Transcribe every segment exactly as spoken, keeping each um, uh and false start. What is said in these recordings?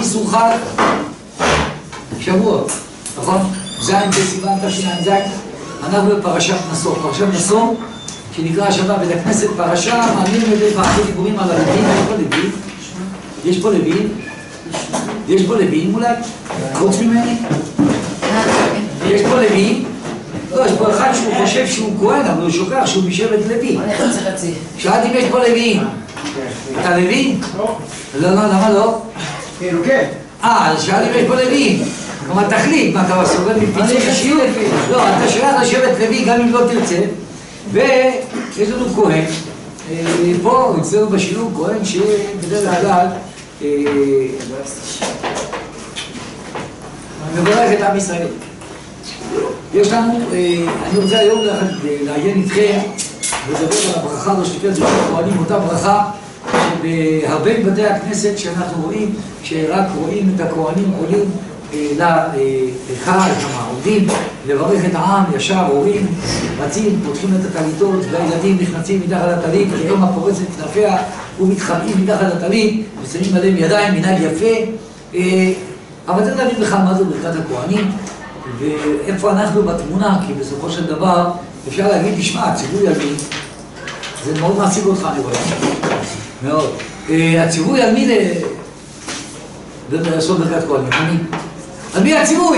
איסור חג? שבועות, נכון? זין בסיוון תשע"ז. אנחנו בפרשת נשוא. פרשת נשוא, שנקרא השבוע בית הכנסת פרשה, מעלים מדי פעם דיבורים על הלווים. יש פה לווים? יש פה לווים? יש פה לווים אולי? חוץ ממני? יש פה לווים? לא, יש פה אחד שהוא חושב שהוא כהן, אבל הוא שוכח שהוא משבט לוי. שאלתי אם יש פה לווים. אתה לוי? לא, לא, למה לא? כאילו כן. אה, אז שאלתי אם יש פה לווים. כלומר, תחליט, מה אתה סובל מפיצוי אישיות? לא, אתה שייך לשבט לוי גם אם לא תרצה. ויש לנו כהן, פה אצלנו בשילוב כהן שבדרך כלל מברך את עם ישראל. יש לנו, אני רוצה היום לעיין איתכם ולדבר על הברכה הזו שתפלת של הכהנים, אותה ברכה שבהרבה בתי הכנסת שאנחנו רואים, שרק רואים את הכהנים עולים לחג, כמה עומדים לברך את העם, ישר הורים רצים, פותחים את הטליתות והילדים נכנסים מתחת לטלית, היום הפורצת כנפיה ומתחבאים מתחת לטלית ושמים עליהם ידיים, מנהג יפה. אבל צריך להבין לך מה זו ברכת הכהנים ואיפה אנחנו בתמונה, כי בסופו של דבר אפשר להגיד, תשמע, הציווי על מי זה מאוד מעציב אותך, אני רואה מאוד. הציווי על מי לעשות ברכת כהנים? על מי הציווי?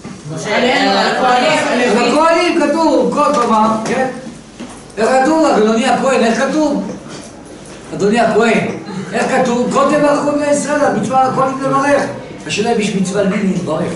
על הכהנים כתוב, כל פעם, כן? איך כתוב? אדוני הכהן, איך כתוב? אדוני הכהן, איך כתוב? קודם ברכו בני ישראל, מצווה הכהנים לברך. השאלה היא יש מצווה לי להתברך.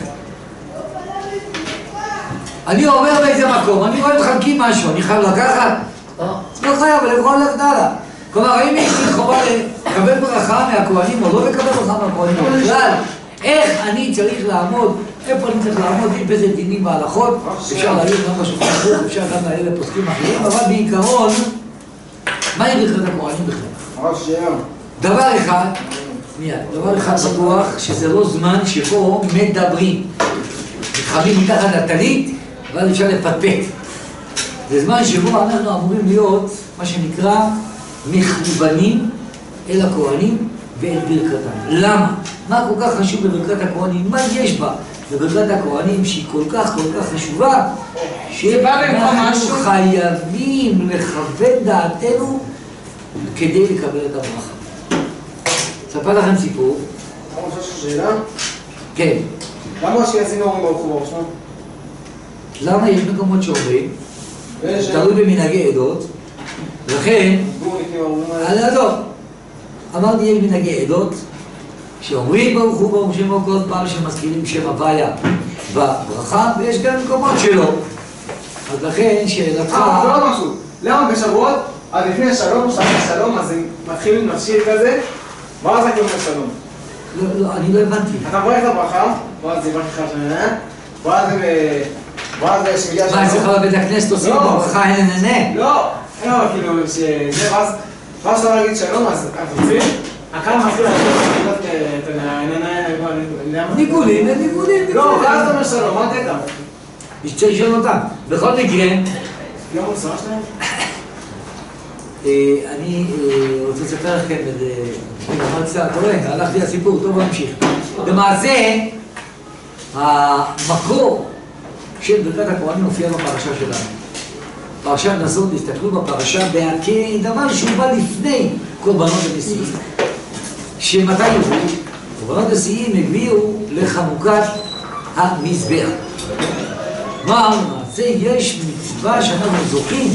אני עובר באיזה מקום, אני רואה מחלקים משהו, אני חייב לקחת? לא חייב, אבל יכול ללכת הלאה. כלומר, האם יש לי חובה לקבל ברכה מהכהנים או לא לקבל ברכה מהכהנים? בכלל, איך אני צריך לעמוד, איפה אני צריך לעמוד, באיזה דינים והלכות, אפשר להעיר גם בשולחן ערוך, אפשר גם להעיר לפוסקים אחרים, אבל בעיקרון, מהי ברכת הכהנים בכלל? דבר אחד, מיד, דבר אחד בטוח, שזה לא זמן שבו מדברים. מתחבאים מתחת לטלית, אבל אפשר לפטפט. זה זמן שבו אנחנו אמורים להיות, מה שנקרא, מכוונים אל הכהנים ואל ברכתם. למה? מה כל כך חשוב בברכת הכהנים? מה יש בה בברכת הכהנים שהיא כל כך כל כך חשובה, שאנחנו חייבים לכוון דעתנו כדי לקבל את הברכה. אספר לכם סיפור. למה יש לך שאלה? כן. למה אשכנזים אומרים ברוך הוא ברוך שמו? למה יש מקומות שאומרים? תלוי במנהגי עדות. לכן, על הדור. אמרתי יש מנהגי עדות שאומרים ברוך הוא ברוך שמו כל פעם שמזכירים שם הוויה בברכה, ויש גם מקומות שלא. אז לכן שאלתך... אה, זה לא משהו. למה בשבועות, אז לפני שלום, שלום, אז הם מתחילים לשיר כזה, ואז אני אומר שלום. לא, לא, אני לא הבנתי. אתה מברך את הברכה, ואז זה ברכה שננה, ואז הם... ואז שמגיע שלום... מה, אצלך בבית הכנסת עושים ברכה אין ננה? לא, לא, כאילו, שזה... ואז אתה להגיד שלום, אז אתה מציל? הקהל מתחיל לעשות את הננה... ניגולים, הם ניגולים. לא, ואז אתה אומר שלום, מה תדע? יש צריך לשאול אותם. בכל מקרה... לא מוסר שלהם? אני רוצה לספר לכם את זה, הלכתי לסיפור, טוב נמשיך. למעשה, המקור של ברכת הכהנים מופיע בפרשה שלנו. פרשת נשוא, תסתכלו בפרשה כדבר שהוא בא לפני קורבנות הנשיאים, שמתי יבואו? קורבנות הנשיאים הביאו לחנוכת המזבח. מה, למעשה יש מצווה שאנחנו זוכים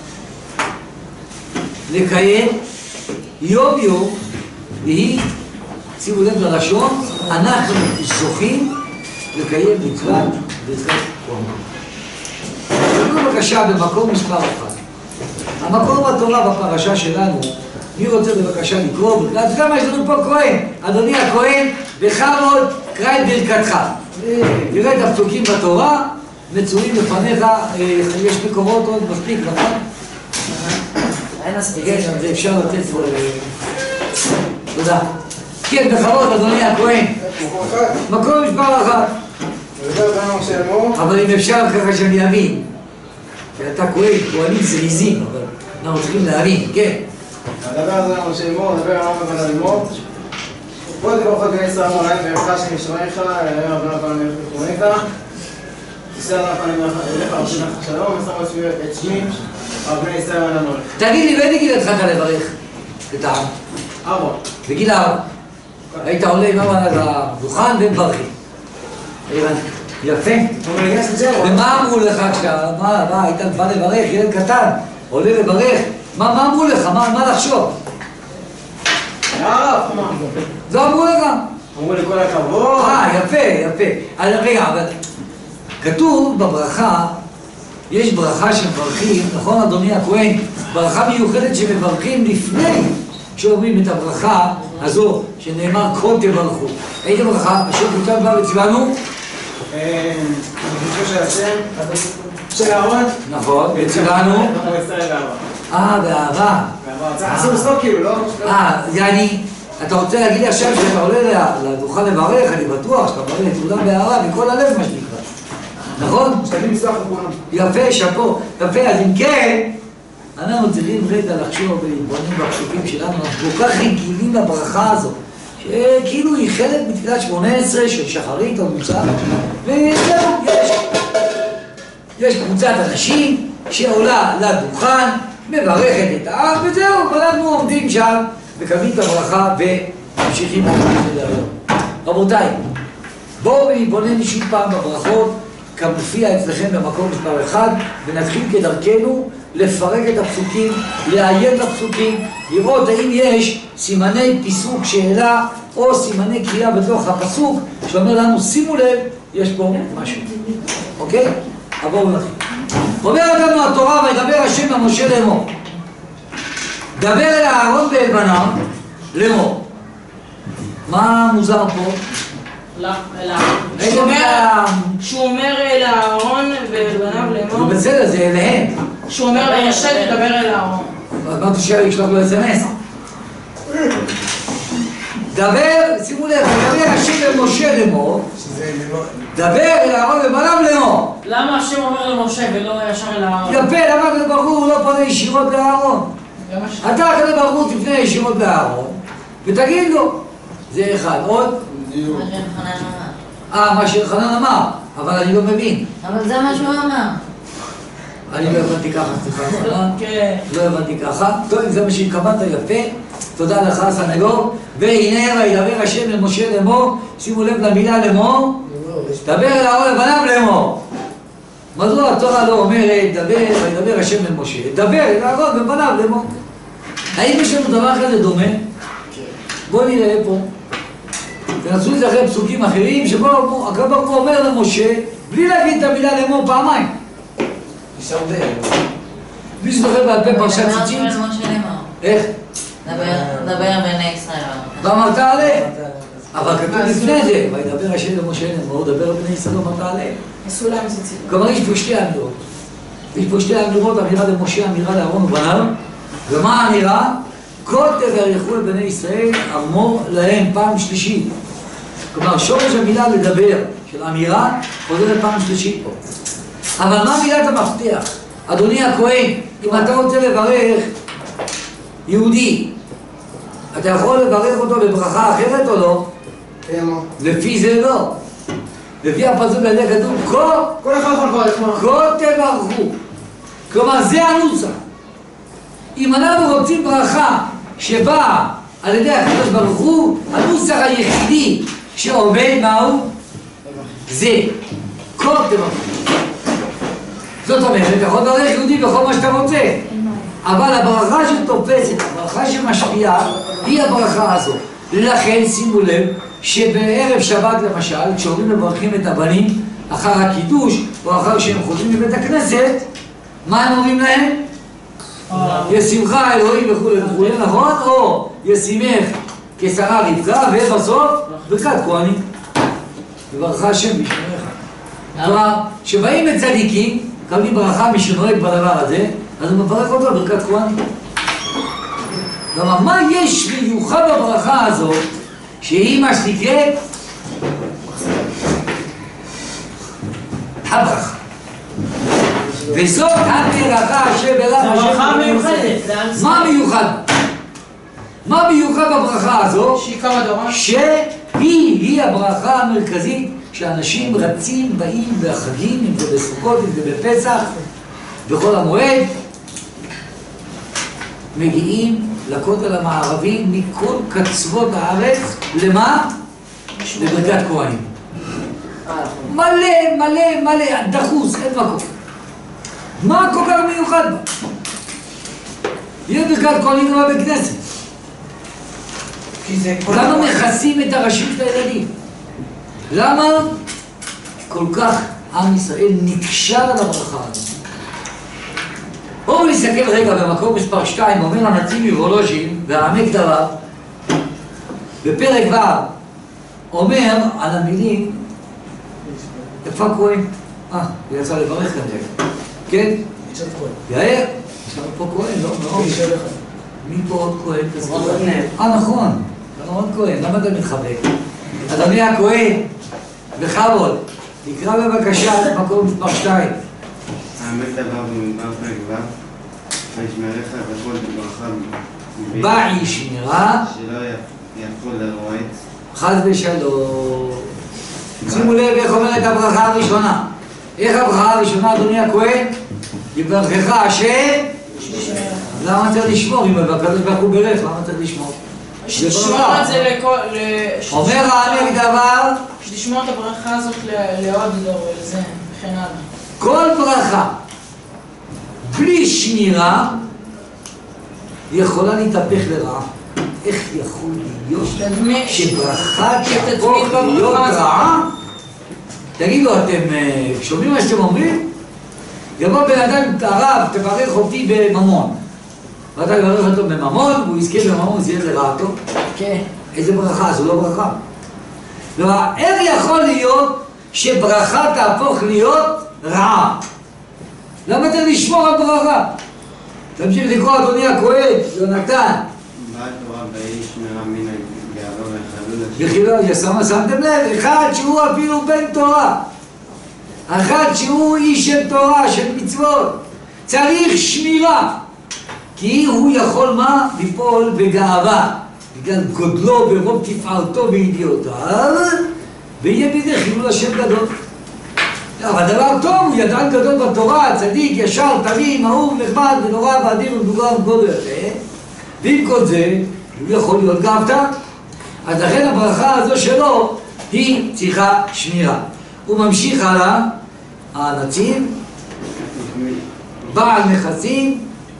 לקיים יום יום, והיא, שימו לב ללשון, אנחנו זוכים לקיים מצוות ברכת כהנים. תקבלו בבקשה במקום מספר אחד. המקום בתורה בפרשה שלנו, מי רוצה בבקשה לקרוא? אז גם יש לנו פה כהן, אדוני הכהן, בכבוד קרא את ברכתך. תראה את הפסוקים בתורה, מצויים לפניך, יש מקורות עוד מספיק, נכון? כן, זה אפשר לתת פה... תודה. כן, בכבוד, אדוני הכהן. מקום מספר אחד. אבל אם אפשר ככה שאני אבין. כי אתה כהן, כהנים זריזים, אבל אנחנו צריכים להבין, כן. הדבר הזה הוא שאמור, הדבר הזה הוא שאמור. בוא תברכות בני ישראל מולאים ואיכה שנשמעיך, אלוהים אבנו כל המלך וחורניך. תישא לנו כל המלך אליך, ארשי לך שלום, ושם את שמי, על בני ישראל אינם הולך. תגיד לי, באיזה גיל התחלת לברך את העם? ארבע. בגיל ארבע. היית עולה עם אבא לדוכן ומברכים. יפה. ומה אמרו לך כשאתה, מה, היית בא לברך, ילד קטן, עולה לברך, מה אמרו לך? מה לחשוב? הרב, מה? לא אמרו לך? אמרו לי כל הכבוד. אה, יפה, יפה. אז רגע, אבל כתוב בברכה, יש ברכה שמברכים, נכון אדוני הכהן, ברכה מיוחדת שמברכים לפני שאומרים את הברכה הזו, שנאמר כל תברכו. איזה ברכה? אשר כותב בה וציוונו? אני חושב של השם, של אהרון. נכון, וציוונו? אנחנו ישראל באהבה. אה, באהבה. עשו בסוף כאילו, לא? אה, יעני, אתה רוצה להגיד לי עכשיו שאתה עולה לדוכן לברך, אני בטוח שאתה מברך את כולם באהבה, מכל הלב מה שנקרא. נכון? שתגיד מסלח לכולם. יפה, שאפו. יפה, אז אם כן, אנחנו צריכים רגע לחשוב ולהתבונן בפסוקים שלנו, אנחנו כל כך רגילים לברכה הזאת, שכאילו היא חלק מתפילת שמונה עשרה של שחרית או מוצא, וזהו, יש. יש קבוצת אנשים שעולה לדוכן, מברכת את העם, וזהו, ואנחנו עומדים שם, מקבלים את הברכה וממשיכים לדבר. רבותיי, בואו ונתבונן שוב פעם בברכות, כמופיע אצלכם במקום מספר אחד, ונתחיל כדרכנו לפרק את הפסוקים, לעיין בפסוקים, לראות האם יש סימני פיסוק שאלה או סימני קריאה בתוך הפסוק שאומר לנו, שימו לב, יש פה משהו. אוקיי? עבור ונתחיל. אומר לנו התורה, וידבר השם למשה לאמור. דבר אל אהרון ואל בניו לאמור. מה מוזר פה? שהוא אומר אל אהרון ואל בניו לאמור. זה בסדר, זה אליהם. שהוא אומר למשה לדבר אל אהרון. אמרתי שישלח לו אס אם אס. דבר, שימו לב, דבר השם למשה לאמור. דבר אל אהרון ובניו לאמור. למה השם אומר למשה ולא ישר אל אהרון? יפה, למה הקדוש ברוך הוא לא פונה ישירות לאהרון? אתה הקדוש ברוך הוא תפנה ישירות לאהרון ותגיד לו. זה אחד. עוד? אה, מה שחנן אמר, אבל אני לא מבין. אבל זה מה שהוא אמר. אני לא הבנתי ככה, סליחה. לא הבנתי ככה. טוב, זה מה שהתכוונת, יפה. תודה לך, סנגור. והנה וידבר השם למשה לאמור, שימו לב למילה לאמור, דבר אל אהרון ובניו לאמור. מדוע התורה לא אומרת, דבר וידבר השם למשה, דבר אל אהרון ובניו לאמור? האם יש לנו דבר כזה דומה? בואו נראה פה. תנסו את זה אחרי פסוקים אחרים, שבו הקדוש ברוך הוא אומר למשה, בלי להגיד את המילה לאמור פעמיים. יש הרבה. מי שזוכר בעל פה פרשת ציצית? דבר למשה לאמור. איך? דבר בני ישראל. ואמרת עליהם. אבל כתוב לפני זה, וידבר השם למשה לאמור, דבר בני ישראל ואמרת עליהם. עשו להם איזה ציטוט. כלומר, יש פה שתי אמירות. יש פה שתי אמירות, אמירה למשה, אמירה לאהרון ובניו. ומה האמירה? כל תברכו את בני ישראל, אמור להם פעם שלישית. כלומר, שורש המילה לדבר של אמירה חוזרת פעם שלישית פה. אבל מה מילת המפתח? אדוני הכהן, אם אתה רוצה לברך יהודי, אתה יכול לברך אותו בברכה אחרת או לא? לפי זה לא. לפי הפסוק הזה כתוב, כל אחד יכול לברך מה? כל תברכו. כלומר, זה הנוסח. אם אנחנו רוצים ברכה שבאה על ידי הקדוש ברוך הוא, הנוסח היחידי שעובד מהו? זה כל תברכו. זאת אומרת, אתה יכול לברך יהודי בכל מה שאתה רוצה, אבל הברכה שתופסת, הברכה שמשפיעה, היא הברכה הזו. לכן שימו לב שבערב שבת למשל, כשאומרים לברכים את הבנים אחר הקידוש או אחר שהם חוזרים לבית הכנסת, מה הם אומרים להם? ישימך אלוהים וכו' וכו', נכון? או ישימך כשרה רבקה, ובסוף ברכת כהנים. וברכה השם בשמך. כלומר, כשבאים לצדיקים, מקבלים ברכה משנוהג בדבר הזה, אז הוא מברך אותו ברכת כהנים. כלומר, מה יש מיוחד בברכה הזאת, שהיא מה שנקראת? הברכה. וזאת הברכה שבלה... זה ברכה מיוחדת. מה מיוחד? מה מיוחד בברכה הזו? שהיא כמה דורה? שהיא הברכה המרכזית שאנשים רצים, באים בחגים, אם זה בסוכות, אם זה בפסח, בכל המועד, מגיעים לכותל המערבי מכל קצוות הארץ, למה? לברכת כהנים. מלא, מלא, מלא, דחוס, אין מקום. מה כל כך מיוחד בה? יהיה ברכת כהנים גם בבית כנסת. למה מכסים את הראשים של הילדים? למה כל כך עם ישראל נקשר על הברכה הזאת? בואו נסתכל רגע במקום מספר שתיים, אומר הנצי"ב מוולוז'ין והעמק דבר, בפרק ו' אומר על המילים, איפה הכהן? אה, הוא יצא לברך כנראה. כן? יאיר? יש לנו פה כהן, לא? מאוד. מי פה עוד כהן? אה, נכון. לא עוד כהן, למה אתה מתחבק? אדוני הכהן, בכבוד, תקרא בבקשה את מקום מספר שתיים. העמק דבר במדבר פרק ו' וישמרך בכל דברך באי שמירה שלא יפול לרועץ חס ושלום. שימו לב איך אומרת הברכה הראשונה. איך הברכה הראשונה, אדוני הכהן? יברכך השם. למה צריך לשמור? אם הקדוש ברוך הוא ברך, למה צריך לשמור? לשמור את זה לכל... אומר העמק דבר, לשמור את הברכה הזאת לעוד דור, לזה, וכן הלאה. כל ברכה בלי שמירה יכולה להתהפך לרעה. איך יכול להיות שברכה תהפוך להיות רעה? תגידו, אתם שומעים מה שאתם אומרים? יבוא בן אדם, הרב, תברך אותי בממון, ואתה יברך אותו בממון, והוא יזכה בממון, זה יהיה לרעתו. כן. איזה ברכה? זו לא ברכה. איך יכול להיות שברכה תהפוך להיות רעה? למה אתה לשמור על ברכה? תמשיך לקרוא, אדוני הכהן, יונתן. באה תורה באי שמירה מן הגאווה והחלול בחילול, שמתם לב, אחד שהוא אפילו בן תורה, אחד שהוא איש של תורה, של מצוות, צריך שמירה, כי הוא יכול מה? ליפול בגאווה, בגלל גודלו ברוב תפארתו וידיעותיו, ויהיה בידי חילול השם גדול. אבל דבר טוב, הוא ידען גדול בתורה, צדיק, ישר, תמים, אהוב, נחמד, ונורא, ואדיר, ומדובר גדול יפה, ועם כל זה, הוא יכול להיות גאוותן. אז לכן הברכה הזו שלו היא צריכה שמירה. הוא ממשיך הלאה, הנצי"ב, בעל נכסים,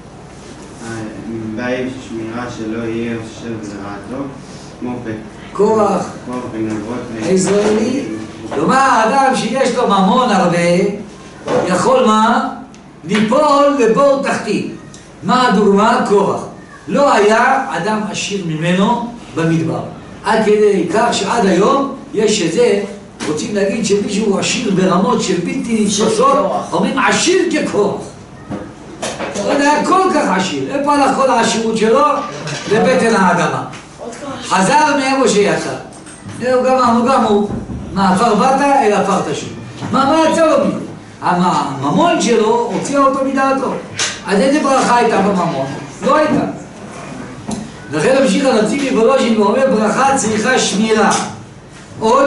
באי שמירה שלא יהיה יושב לרעתו, כמו כוח הישראלי. כלומר, אדם שיש לו ממון הרבה, יכול מה? ליפול לבור תחתית. מה הדוגמה? כוח. לא היה אדם עשיר ממנו במדבר. עד כדי כך שעד היום יש את זה, רוצים להגיד שמישהו עשיר ברמות של בלתי נתפסות, אומרים עשיר ככוח. הוא היה כל כך עשיר. איפה הלך כל העשירות שלו? לבטן האדמה. חזר מאיפה שיצא. זהו גם הוא, גם הוא. מה, עפר באת אל עפר תשוב. מה, מה יצא לו מזה? הממון שלו הוציא אותו מדעתו. אז איזה ברכה הייתה בממון? לא הייתה. לכן המשיך הנצי"ב מוולוז'ין ואומר ברכה צריכה שמירה. עוד?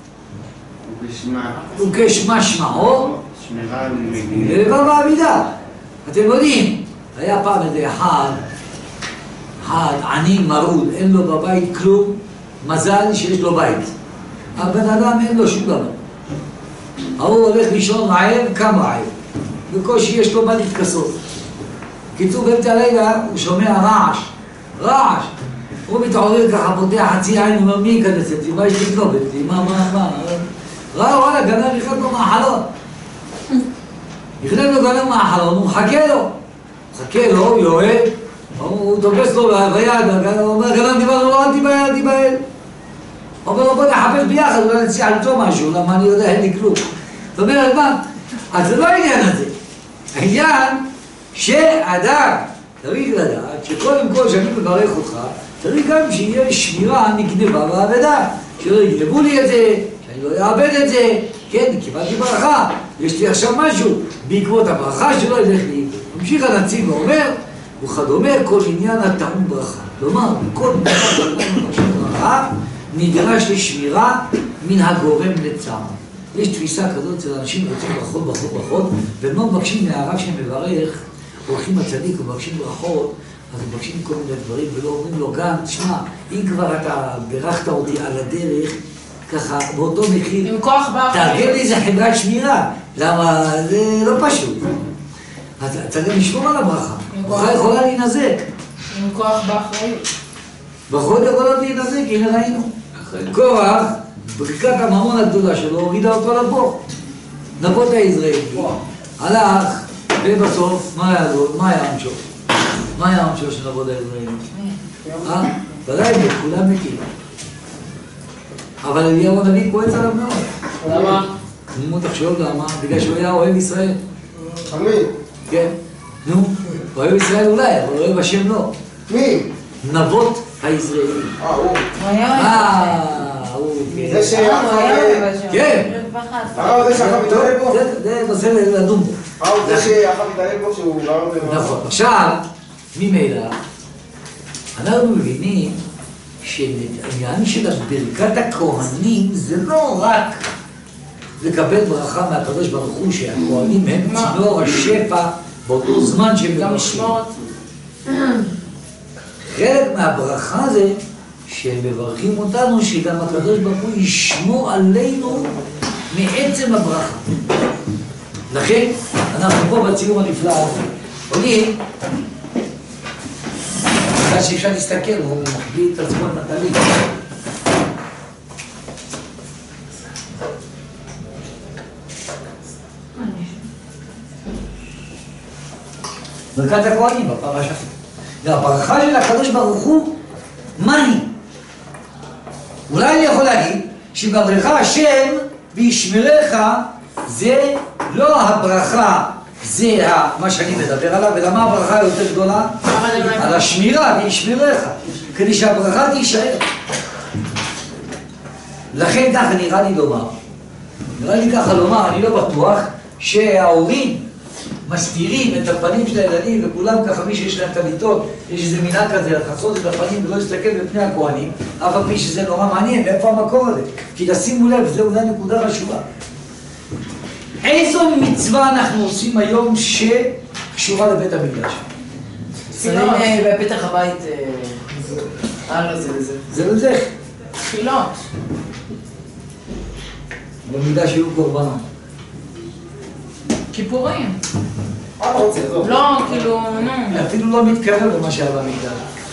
וכשמה שמו? שמירה מגניבה. לבא בעמידה. אתם יודעים, היה פעם איזה אחד, אחד עני מרוד, אין לו בבית כלום, מזל שיש לו בית. הבן אדם אין לו שום דבר. ההוא הולך לישון רעב, קם רעב. בקושי יש לו מה להתכסות. קיצור, באמצע הלילה הוא שומע רעש, רעש. הוא מתעורר ככה, פותח חצי עין, הוא אומר, מי ייכנס אצלי? מה יש לגנוב אצלי? מה, מה, מה? ראה, וואלה, גנב נכנס לו מהחלון. נכנס לו גנב מהחלון, הוא מחכה לו. מחכה לו, הוא יורד, הוא תופס לו ביד, הוא אומר, גנב דיבר לו, אל תיבהל, אל תיבהל. הוא אומר לו, בוא נחפש ביחד, אולי נצליח למצוא משהו, למה אני יודע, אין לי כלום. זאת אומרת, מה? אז זה לא העניין הזה. העניין שאדם צריך לדעת שקודם כל שאני מברך אותך, צריך גם שיהיה שמירה מגניבה ואבדה, שלא יגנבו לי את זה, שאני לא אאבד את זה, כן, קיבלתי ברכה, יש לי עכשיו משהו, בעקבות הברכה שלא ילך לי. ממשיך הנצי"ב ואומר, וכדומה כל עניין הטעון ברכה. כלומר, כל דבר ברכה נדרש לשמירה מן הגורם לצער. יש תפיסה כזאת אצל אנשים רוצים ברכות, ברכות, ברכות, והם לא מבקשים מהרב שמברך, הולכים הצדיק ומבקשים ברכות, אז הם מבקשים כל מיני דברים ולא אומרים לו גם, תשמע, אם כבר אתה ברכת אותי על הדרך, ככה, באותו מחיר, עם כוח בא אחרי. תארגן לי איזה חברת שמירה, למה זה לא פשוט. אז צריך לשמור על הברכה, ברכה יכולה להינזק. עם כוח בא אחרי. ברכות יכולות להינזק, הנה ראינו. קורח, ברכת הממון הגדולה שלו, הורידה אותו לבור. נבות היזרעאלי, הלך, ובסוף, מה היה לו? מה היה עונשו? מה היה עונשו של נבות היזרעאלי? אה? ודאי, כולם מתים. אבל אליהו הנביא כועס עליו מאוד. למה? נו, תחשוב למה, בגלל שהוא היה אוהב ישראל. תמיד. כן. נו, אוהב ישראל אולי, אבל אוהב השם לא. מי? נבות היזרעאלי. אה, הוא. הוא היה אוהב אה, הוא... זה שיחד... כן. הרב זה שיחד מתעלל בו? זה נושא לדון בו. הרב זה שיחד מתעלל בו שהוא גר במערכות. נכון. עכשיו, ממילא, אנחנו מבינים שהעניין של ברכת הכהנים זה לא רק לקבל ברכה מהקדוש ברוך הוא שהכהנים הם צינור השפע באותו זמן שהם גם מברכים. משמורת. חלק מהברכה זה שהם מברכים אותנו שגם הקדוש ברוך הוא ישמור עלינו מעצם הברכה. לכן אנחנו פה בציור הנפלא עולים בגלל שאפשר להסתכל, הוא מחביא את עצמו לנטלי. ברכת הכהנים בפרשה. והברכה של הקדוש ברוך הוא, מה היא? אולי אני יכול להגיד שבברך השם וישמרך זה לא הברכה, זה מה שאני מדבר עליו, ולמה הברכה יותר גדולה? על השמירה וישמרך, כדי שהברכה תישאר. לכן ככה נראה לי לומר, נראה לי ככה לומר, אני לא בטוח שההורים מסתירים את הפנים של הילדים, וכולם ככה, מי שיש להם טליתות, יש איזה מנהג כזה, לחצות את הפנים ולא להסתכל בפני הכהנים, אף על פי שזה נורא מעניין, מאיפה המקור הזה? כי תשימו לב, זו אולי נקודה חשובה. איזו מצווה אנחנו עושים היום שקשורה לבית המקדש? שמים בפתח הבית על זה לזה. זה לא זה. תפילות. במקדש היו קורבנות. כיפורים. מה אתה רוצה? זו. לא, כאילו, נו. אפילו לא מתקרב למה שהיה במקדש.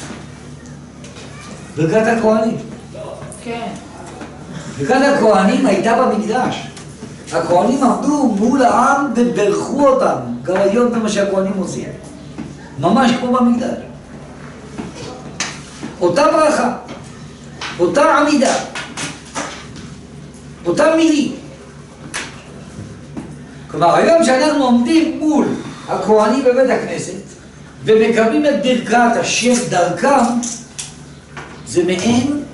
ברכת הכהנים. כן. ברכת הכהנים הייתה במקדש. הכהנים עמדו מול העם וברכו אותם. גם היום זה מה שהכהנים עושים. ממש כמו במקדש. אותה ברכה, אותה עמידה, אותה מילים. כלומר, היום שאנחנו עומדים מול הכהנים בבית הכנסת ומקבלים את ברכת השם דרכם, זה מעין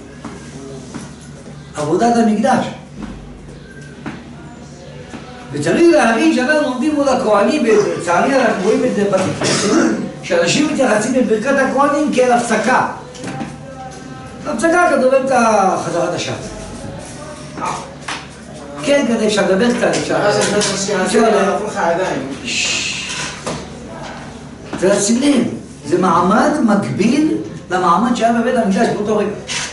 עבודת המקדש. וצריך להבין שאנחנו עומדים מול הכהנים, ולצערי אנחנו רואים את זה בתקשורת, שאנשים מתייחסים לברכת הכהנים כאל הפסקה. הפסקה כדובר את חזרת השעה. כן, כדי אפשר לדבר קצת, אפשר... אפשר לדבר לך הידיים. ולשים לב, זה מעמד מקביל למעמד שהיה בבית המקדש באותו רגע.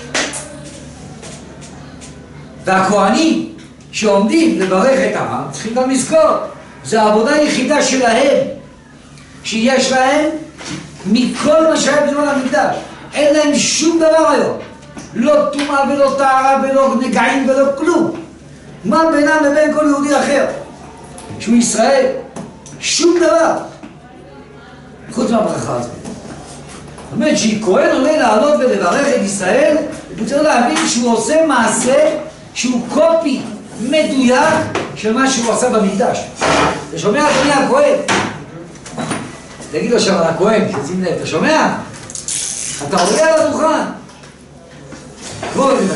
והכהנים שעומדים לברך את העם, צריכים גם לזכור, זו העבודה היחידה שלהם, שיש להם מכל מה שהיה בזמן המקדש. אין להם שום דבר היום. לא טומאה ולא טהרה ולא נגעים ולא כלום. מה בינם לבין כל יהודי אחר? שהוא ישראל. שום דבר. חוץ מהברכה הזאת. זאת אומרת שכהן עולה לעלות ולברך את ישראל, הוא צריך להבין שהוא עושה מעשה שהוא קופי מדויק של מה שהוא עשה במקדש. אתה שומע אדוני הכהן? תגיד לו שם על הכהן, תשים לב, אתה שומע? אתה עולה על הדוכן. בואו נגיד.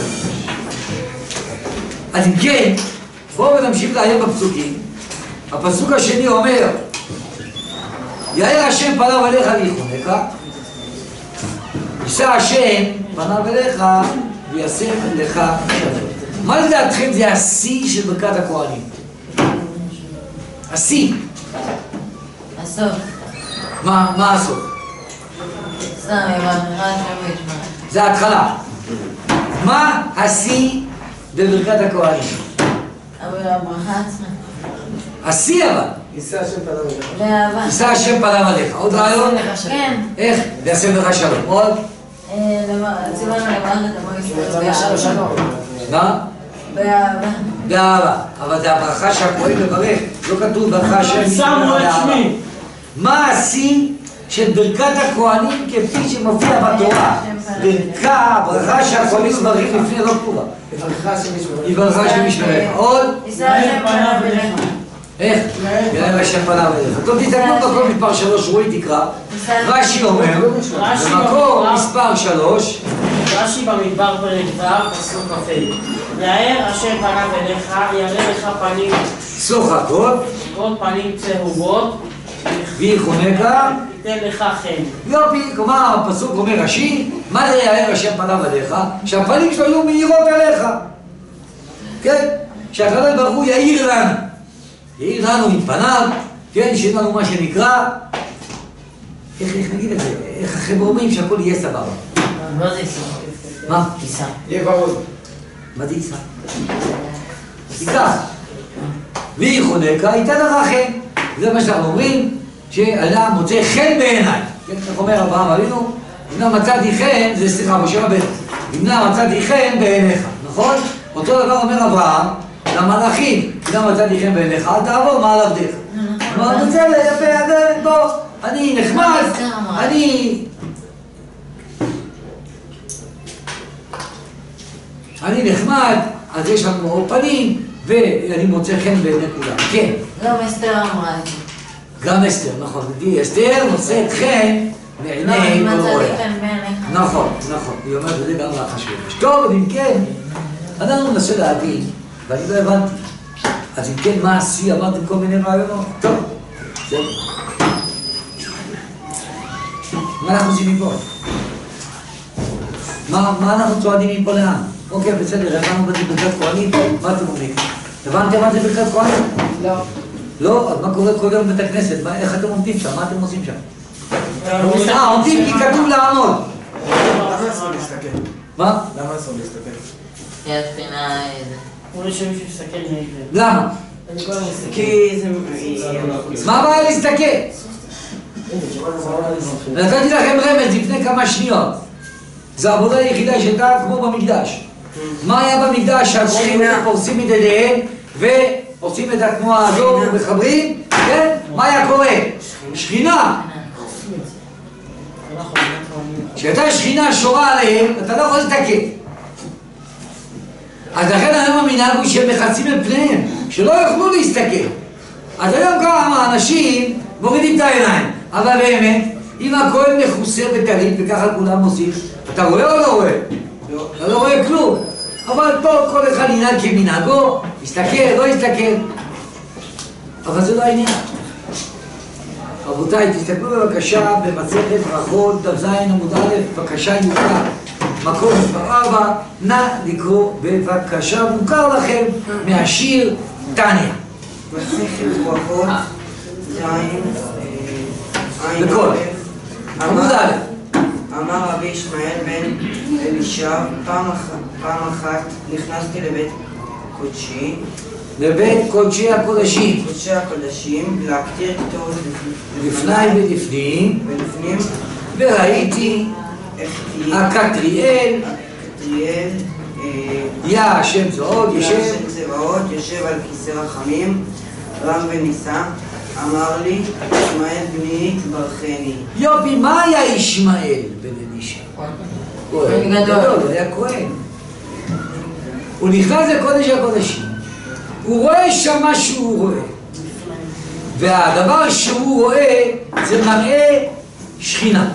אז אם כן, בואו נמשיך לעיין בפסוקים. הפסוק השני אומר, יאר השם פניו עליך ויחונך, יישא השם פניו אליך ויעשה לך שלום. מה לדעתכם זה השיא של ברכת הכהנים? השיא. הסוף. מה, מה הסוף? סתם, יברך השם וישמע. זה ההתחלה. מה השיא בברכת הכהנים? אבל הברכה עצמה. השיא אבל. יישא השם פניו אליך. באהבה. יישא השם פניו עליך. עוד רעיון? כן. איך? ויעשה לך שלום. עוד? ציוונו לברך את עמו ישראל יישא באהבה. שלום. מה? באהבה. באהבה. אבל זה הברכה שהכהן מברך. לא כתוב ברכה השם שמו את שמי. מה השיא של ברכת הכהנים כפי שמופיע בתורה? ברכה, ברכה שהכהנים מברכים לפני לא כתובה. יברכך השם ישמרך. יברכך השם ישמרך. עוד? יישא השם פניו אליך. איך? יראה השם פניו אליך. טוב, תסתכלו במקום מספר שלוש, רואי תקרא. רש"י אומר, במקום מספר שלוש, רש"י במדבר פרק ו' פסוק כ"ה. יאר השם פניו אליך, יראה לך פנים צוחקות, צהובות, פנים צהובות, ויחונך. ייתן לך חן. יופי, כלומר הפסוק אומר רש"י, מה זה יאר השם פניו עליך? שהפנים שלו יהיו מאירות עליך. כן? שהקדוש ברוך הוא יאיר לנו. יאיר לנו עם פניו, כן? שיהיה לנו מה שנקרא, איך, איך נגיד את זה? איך החבר'ה אומרים שהכל יהיה סבבה. מה זה יישא? מה? יישא. יהיה ורוד. מה זה יישא? ייקח. ויחונך ייתן לך חן. זה מה שאנחנו אומרים, שאדם מוצא חן בעיניי. כן, איך אומר אברהם אבינו? אם מצאתי חן, זה סליחה, משה רבנו. אם מצאתי חן בעיניך, נכון? אותו דבר אומר אברהם למלאכים, אם מצאתי חן בעיניך, אל תעבור מעל עבדיך. אמר, בסדר, יפה, בוא, אני נחמד, אני... אני נחמד, אז יש לנו עוד פנים, ואני מוצא חן בעיני כולם. כן. גם אסתר אמרה את זה. גם אסתר, נכון. אסתר נושאת חן בעיני לא, אם כל מצאתי רואה. חן בעיניך. נכון, נכון. היא אומרת, זה גם החשוב. טוב, אם כן, אנחנו ננסה להבין, ואני לא הבנתי. אז אם כן, מה השיא? אמרתם כל מיני רעיונות? טוב, זהו. מה אנחנו עושים מפה? מה, מה אנחנו צועדים מפה לאן? אוקיי, בסדר, הבנו מה זה ברכת כהנים, מה אתם אומרים? הבנתם מה זה ברכת כהנים? לא. לא? אז מה קורה כל יום בבית הכנסת? מה- איך אתם עומדים שם? מה אתם עושים שם? אה, עומדים כי כתוב לעמוד. למה אסור להסתכל? מה? למה אסור להסתכל? כי התפינה איזה. הוא רואה שמישהו יסתכל נגד. למה? אני כל הזמן מסתכל. כי זה... מה הבעיה להסתכל? נתתי לכם רמז לפני כמה שניות. זו העבודה היחידה שהייתה כמו במקדש. מה היה במקדש? שהגויים פורסים את ידיהם ועושים את התנועה הזו ומחברים, כן? מה היה קורה? שכינה. כשהייתה שכינה שורה עליהם, אתה לא יכול להסתכל. אז לכן היום המנהג הוא שהם מכסים את פניהם, שלא יוכלו להסתכל. אז היום כמה אנשים מורידים את העיניים, אבל באמת, אם הכהן מכוסה בטלית וככה כולם עושים, אתה רואה או לא רואה? אתה לא רואה כלום. אבל פה כל אחד ינהג כמנהגו, יסתכל, לא יסתכל. אבל זה לא העניין. רבותיי, תסתכלו בבקשה במסכת ברכות דף ז עמוד א', בבקשה יוקרא. מקום מספר ארבע, נא לקרוא בבקשה, מוכר לכם מהשיר תניא. מסכת ברכות, זין, בכל. עמוד א'. אמר רבי ישמעאל בן אלישע, פעם אחת, פעם אחת נכנסתי לבית קודשי, לבית קודשי הקודשים, קודשי הקודשים, להקטיר כתובת לפני ולפנים, ולפנים, וראיתי איך תהיה הקטריאל, הקטריאל, יא השם צבאות, יושב, של צבאות, יושב על כיסא רחמים, רם ונישא, אמר לי, ישמעאל בני ברכני. יופי, מה היה ישמעאל בן אלישע? כהן גדול, הוא היה כהן. הוא נכנס לקודש הקודשים, הוא רואה שם מה שהוא רואה, והדבר שהוא רואה זה מראה שכינה.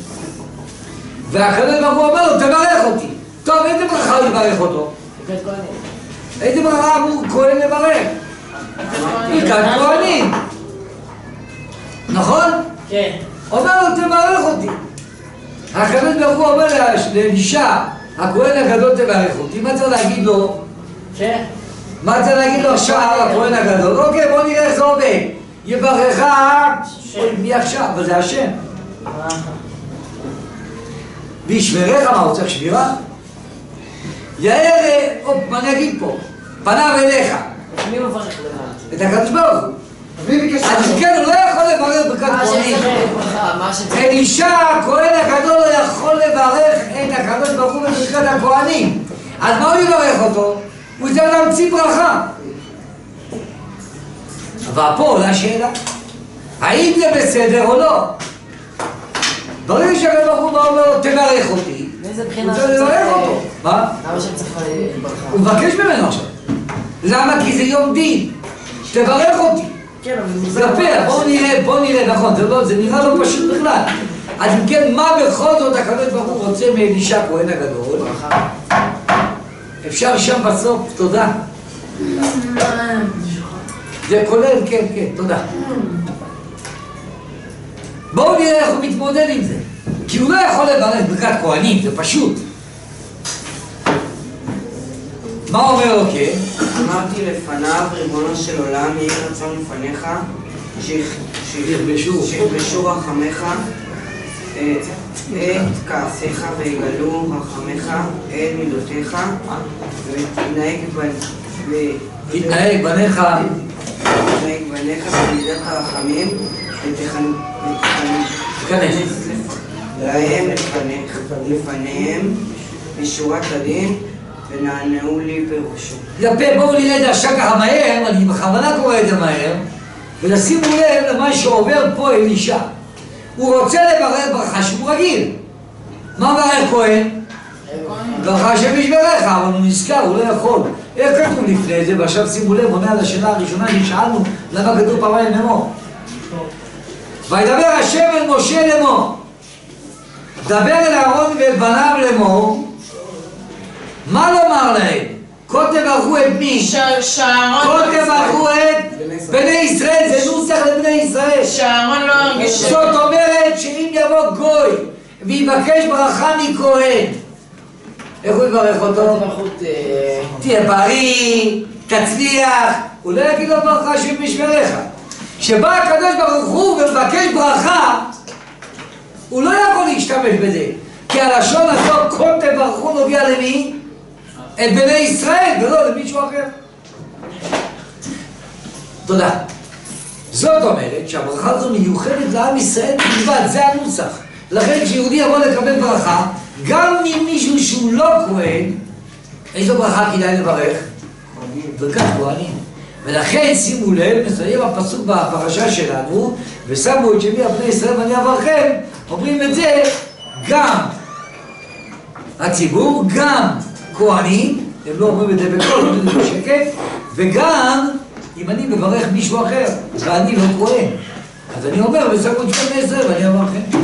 והקדוש ברוך הוא אומר לו, תברך אותי. טוב, איזה ברכה הוא יברך אותו? איזה ברכה אמור כהן לברך? ברכת כהנים. נכון? כן. אומר לו, תברך אותי. הקדוש ברוך הוא אומר לאלישע, הכהן הגדול תברך אותי, מה צריך להגיד לו? כן. מה צריך להגיד לו עכשיו, הכהן הגדול? אוקיי, בוא נראה איך זה עובד. יברכך, מי עכשיו? אבל זה השם. וישמרך, מה הוא צריך שבירה? יאר, מה אני אגיד פה? פניו אליך. מי מברך לבד? את הקדוש ברוך הוא. אז כן, הוא לא יכול לברך ברכת כהנים. אלישע, הכהן הגדול, לא יכול לברך את הקדוש ברוך הוא בברכת הכהנים. אז מה הוא יברך אותו? הוא צריך להמציא ברכה. אבל פה עולה שאלה, האם זה בסדר או לא? ברגע שהקדוש ברוך הוא אומר לו, תברך אותי, הוא צריך לברך אותו. מה? למה שם צריך ברכה? הוא מבקש ממנו עכשיו. למה? כי זה יום דין. תברך אותי. כן, אבל זה יפה, בואו נראה, בואו נראה, נכון, זה, לא, זה נראה לא פשוט בכלל. אז אם כן, מה בכל זאת הקדוש ברוך הוא רוצה מאלישע כהן הגדול? אפשר שם בסוף, תודה. זה כולל, כן, כן, תודה. בואו נראה איך הוא מתמודד עם זה. כי הוא לא יכול לברך ברכת כהנים, זה פשוט. מה אומר לו כן? אמרתי לפניו, ריבונו של עולם, יהי רצון לפניך, שיכבשו רחמך את כעסיך ויגלו רחמך את מידותיך ותתנהג תתנהג בניך תתנהג בניך במידת הרחמים ותכנס להם לפניהם בשורת הדין ונענעו לי פירושו. יפה, בואו נראה את זה עכשיו ככה מהר, אני בכוונה קורא את זה מהר, ולשימו לב למה שעובר פה אלישע. הוא רוצה לברך ברכה שהוא רגיל. מה מברך כהן? ברכה שבשבילך, אבל הוא נזכר, הוא לא יכול. איך כתוב לפני זה, ועכשיו שימו לב, עונה על השאלה הראשונה ששאלנו, למה כתוב פעמיים לאמור? וידבר השם אל משה לאמור, דבר אל אהרון ואל בניו לאמור, מה לומר להם? כה תברכו את מי? כה תברכו את בני ישראל, זה נוסח לבני ישראל. שהארון לא הרגיש. זאת אומרת שאם יבוא גוי ויבקש ברכה מכהן, איך הוא יברך אותו? תהיה בריא, תצליח, הוא לא יגיד לו ברכה שבשבילך. כשבא הקדוש ברוך הוא ומבקש ברכה, הוא לא יכול להשתמש בזה, כי הלשון הזאת כה תברכו נוגע למי? את בני ישראל, ולא למישהו אחר. תודה. זאת אומרת שהברכה הזו מיוחדת לעם ישראל בלבד, זה הנוסח. לכן כשיהודי יבוא לקבל ברכה, גם ממישהו שהוא לא כהן, איזו ברכה כדאי לברך? ברכת כהנים. ולכן שימו לב, מסיים הפסוק בפרשה שלנו, ושמו את שמי על בני ישראל ואני אברכם, אומרים את זה גם הציבור, גם כהנים, הם לא אומרים את זה בקול, אומרים את זה בשקט, וגם אם אני מברך מישהו אחר, ואני לא כהן, אז אני אומר, ושמו את שמי בני ישראל ואני אברכם.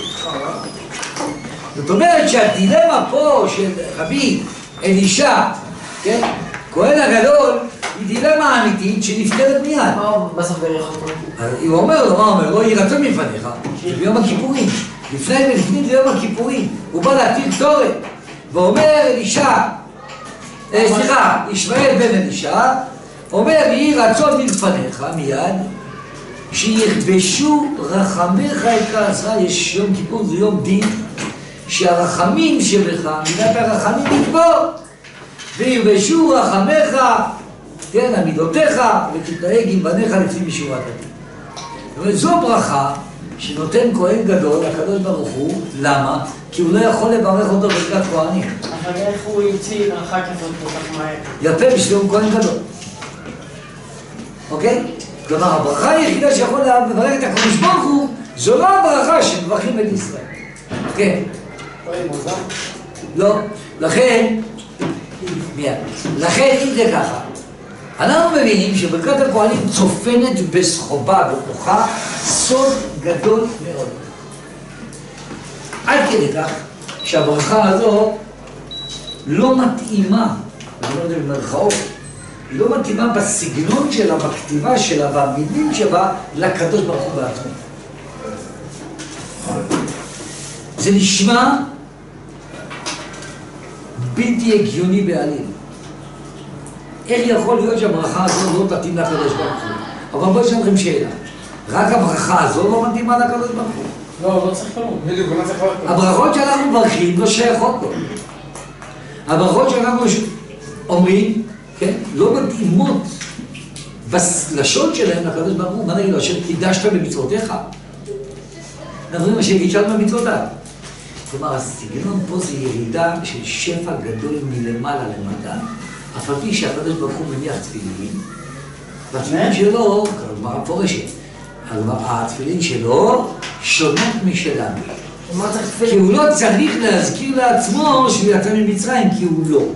זאת אומרת שהדילמה פה של רבי אלישע, כן, כהן הגדול, היא דילמה אמיתית שנפתרת מיד. מה הוא בסוף ברך אותו? הוא אומר לו, מה אומר? לא יהי רצון מפניך, ביום הכיפורים. לפני ולפנים זה יום הכיפורים. הוא בא להטיל קטורת, ואומר אלישע, סליחה, ישמעאל בן אלישע, אומר יהי רצון מלפניך מיד, שיכבשו רחמך את כעסך. יש יום כיפור, זה יום דין, שהרחמים שבך, מידת הרחמים יגבור, ויכבשו רחמך, כן, עמידותיך, ותתנהג עם בניך לפי משורת הדין. זאת אומרת, זו ברכה שנותן כהן גדול, הקדוש ברוך הוא. למה? כי הוא לא יכול לברך אותו ברכת כהנים. אבל איך הוא יוציא ברכה כזאת כל כך מהר? יפה, בשביל הוא כהן גדול. אוקיי? כלומר, הברכה היחידה שיכול לברך את הקדוש ברוך הוא, זו לא הברכה שמברכים את ישראל. כן. לא. לכן, מיד. לכן, אם זה ככה, אנחנו מבינים שברכת הכהנים צופנת בסחובה, בכוחה, סוד גדול מאוד. עד כדי כך שהברכה הזו לא מתאימה, אני לא יודע במרכאות, היא לא מתאימה בסגנון שלה, בכתיבה שלה, במילים שלה, לקדוש ברוך הוא בעצמו. זה נשמע בלתי הגיוני בעליל. איך יכול להיות שהברכה הזו לא תתאים לקדוש ברוך הוא? אבל בואו נשאל לכם שאלה. רק הברכה הזו לא מתאימה לקדוש ברוך הוא? לא, לא צריך כלום. בדיוק, מה צריך להיות? הברכות שאנחנו מברכים לא שייכות לו. הברכות שאנחנו אומרים, כן, לא מתאימות בלשון שלהם לקדוש ברוך הוא. מה נגיד לו? אשר קידשת במצוותיך? נדברים אשר קידשת במצוותיו. כלומר, הסגנון פה זה ירידה של שפע גדול מלמעלה למטה, אף על פי שהקדוש ברוך הוא מניח תפילין, והתפילין שלו, כלומר הפורשת, התפילין שלו שונות משלנו. כי הוא לא צריך להזכיר לעצמו שהוא יצא ממצרים, כי הוא לא.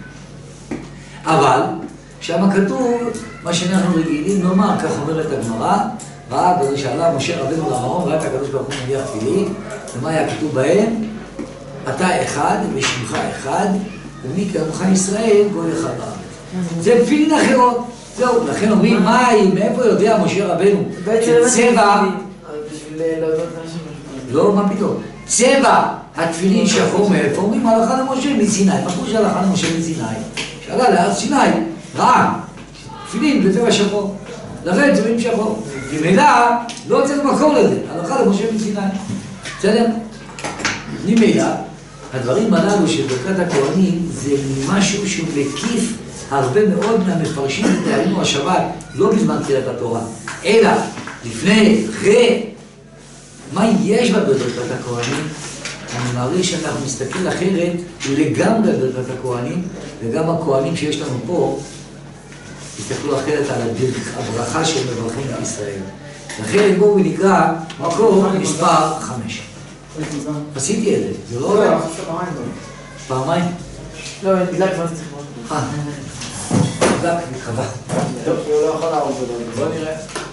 אבל, שם כתוב, מה שאנחנו רגילים לומר, כך אומרת הגמרא, ראה, שאלה משה רבנו למרום, ראה את הקדוש ברוך הוא מניח תפילין, ומה היה כתוב בהם? אתה אחד ושמך אחד, ומי כעמך ישראל גוי אחד בארץ. זה תפילין אחרות. זהו, לכן אומרים, מה, מאיפה יודע משה רבנו? צבע... בשביל להודות לאנשים. לא, מה פתאום? צבע התפילין שחור מאיפה? אומרים הלכה למשה מסיני. מה פירוש הלכה למשה מסיני? שעלה לארץ סיני, ראה, תפילין בצבע שחור. לכן צבעים שחור. ממילא לא צריך מקור לזה, הלכה למשה מסיני. בסדר? ממילא, הדברים הללו של ברכת הכהנים זה משהו שהוא מקיף הרבה מאוד מהמפרשים ותארינו השבת, לא בזמן תחילת התורה, אלא לפני, אחרי, מה יש בברכת הכהנים? אני מעריך שאנחנו מסתכל אחרת לגמרי בברכת הכהנים, וגם הכהנים שיש לנו פה יסתכלו אחרת על הברכה של מברכים בישראל. לכן בואו ונקרא מקור מספר חמש. עשיתי את זה, זה לא עולה. פעמיים? לא, נדלק ואז צריך מאוד. אה, נדלק, נקרא. טוב, הוא לא יכול לערוב בזה. בוא נראה.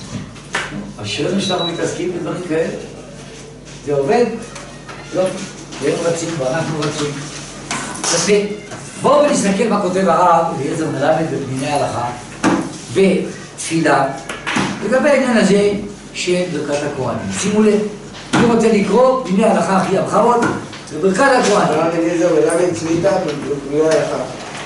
השאלה שאנחנו מתעסקים בדברים כאלה. זה עובד? לא. הם רצים ואנחנו רצים. יפה. בואו ונסתכל מה כותב הרב אליעזר מלמד בפניני ההלכה ותפילה לגבי העניין הזה של ברכת הכהנים. שימו לב, אני רוצה לקרוא פניני ההלכה הכי הבחרות בברכת הכהנים. הרב אליעזר מלמד שליטה בפניני ההלכה.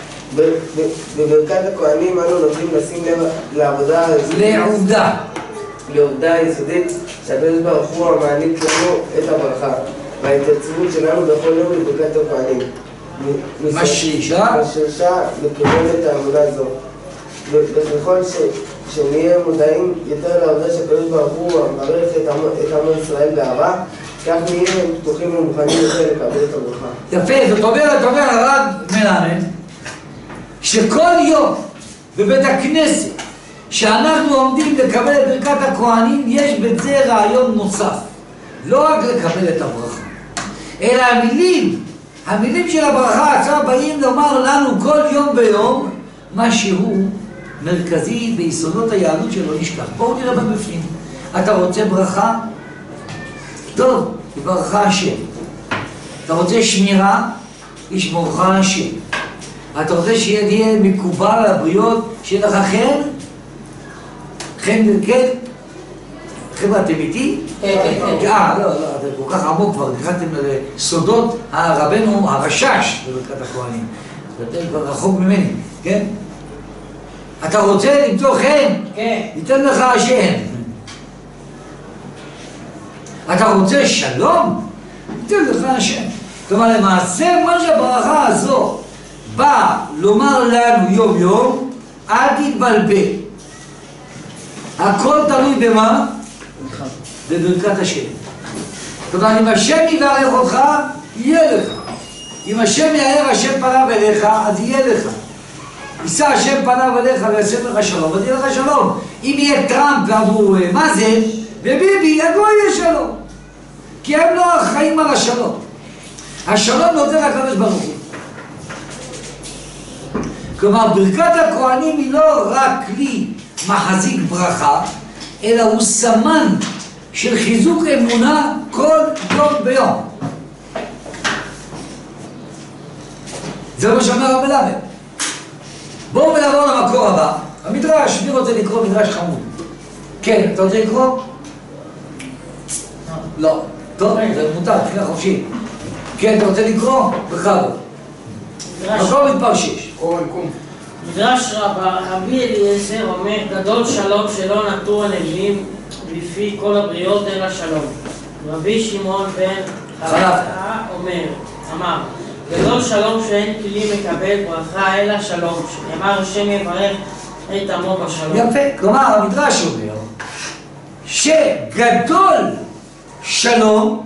בברכת הכהנים אנו נוטים לשים לב לעבודה לעובדה לעובדה היסודית שהקדוש ברוך הוא המעניק לנו את הברכה וההתייצבות שלנו בכל יום בברכת הכהנים. משרישה משרישה לכיוון את העבודה זו. וככל שנהיה מודעים יותר לעובדה שהקדוש ברוך הוא מברך את עמו ישראל באהבה, כך נהיה פתוחים ומוכנים יותר לקבל את הברכה. יפה, זאת אומרת, אומר הרב מלמד שכל יום בבית הכנסת שאנחנו עומדים לקבל את ברכת הכהנים יש בזה רעיון נוסף, לא רק לקבל את הברכה אלא המילים המילים של הברכה עכשיו באים לומר לנו כל יום ביום משהו מרכזי ביסודות היהדות שלא נשכח. בואו נראה בפנים. אתה רוצה ברכה? טוב, ברכה השם. אתה רוצה שמירה? ישמורך השם. אתה רוצה שיהיה מקובל על הבריות, שיהיה לך חן? חן כן? חבר'ה, אתם איתי? אה, לא, לא, אתם כל כך עמוק כבר, נכנסתם לסודות הרבנו הרשש בברכת הכהנים. ואתם כבר רחוק ממני, כן? אתה רוצה למצוא חן? כן. ייתן לך השם. אתה רוצה שלום? ייתן לך השם. כלומר, למעשה מה שהברכה הזו בא לומר לנו יום יום, אל תתבלבל. הכל תלוי במה? בברכת השם. כלומר, אם השם יברך אותך, יהיה לך. אם השם יאר השם פניו אליך, אז יהיה לך. יישא השם פניו אליך ויעשה לך שלום, אז יהיה לך שלום. אם יהיה טראמפ ואמרו מה זה, וביבי, אז לא יהיה שלום. כי הם לא חיים על השלום. השלום נותן לקדוש ברוך הוא. כלומר, ברכת הכהנים היא לא רק כלי מחזיק ברכה, אלא הוא סמן של חיזוק אמונה כל יום ביום. זה מה שאומר הרב מלמד. בואו ונעבור למקור הבא. המדרש, מי רוצה לקרוא מדרש חמוד? כן, אתה רוצה לקרוא? לא. טוב, זה מותר, תחילה חופשי. כן, אתה רוצה לקרוא? בכבוד. מקום מספר שש. מדרש רבי אליעזר אומר, גדול שלום שלא נטעו הנביאים בפי כל הבריות אלא שלום. רבי שמעון בן חלפתא אומר, אמר, גדול שלום שאין כלי מקבל ברכה אלא שלום, שנאמר השם יברך את עמו בשלום. יפה, כלומר המדרש אומר שגדול שלום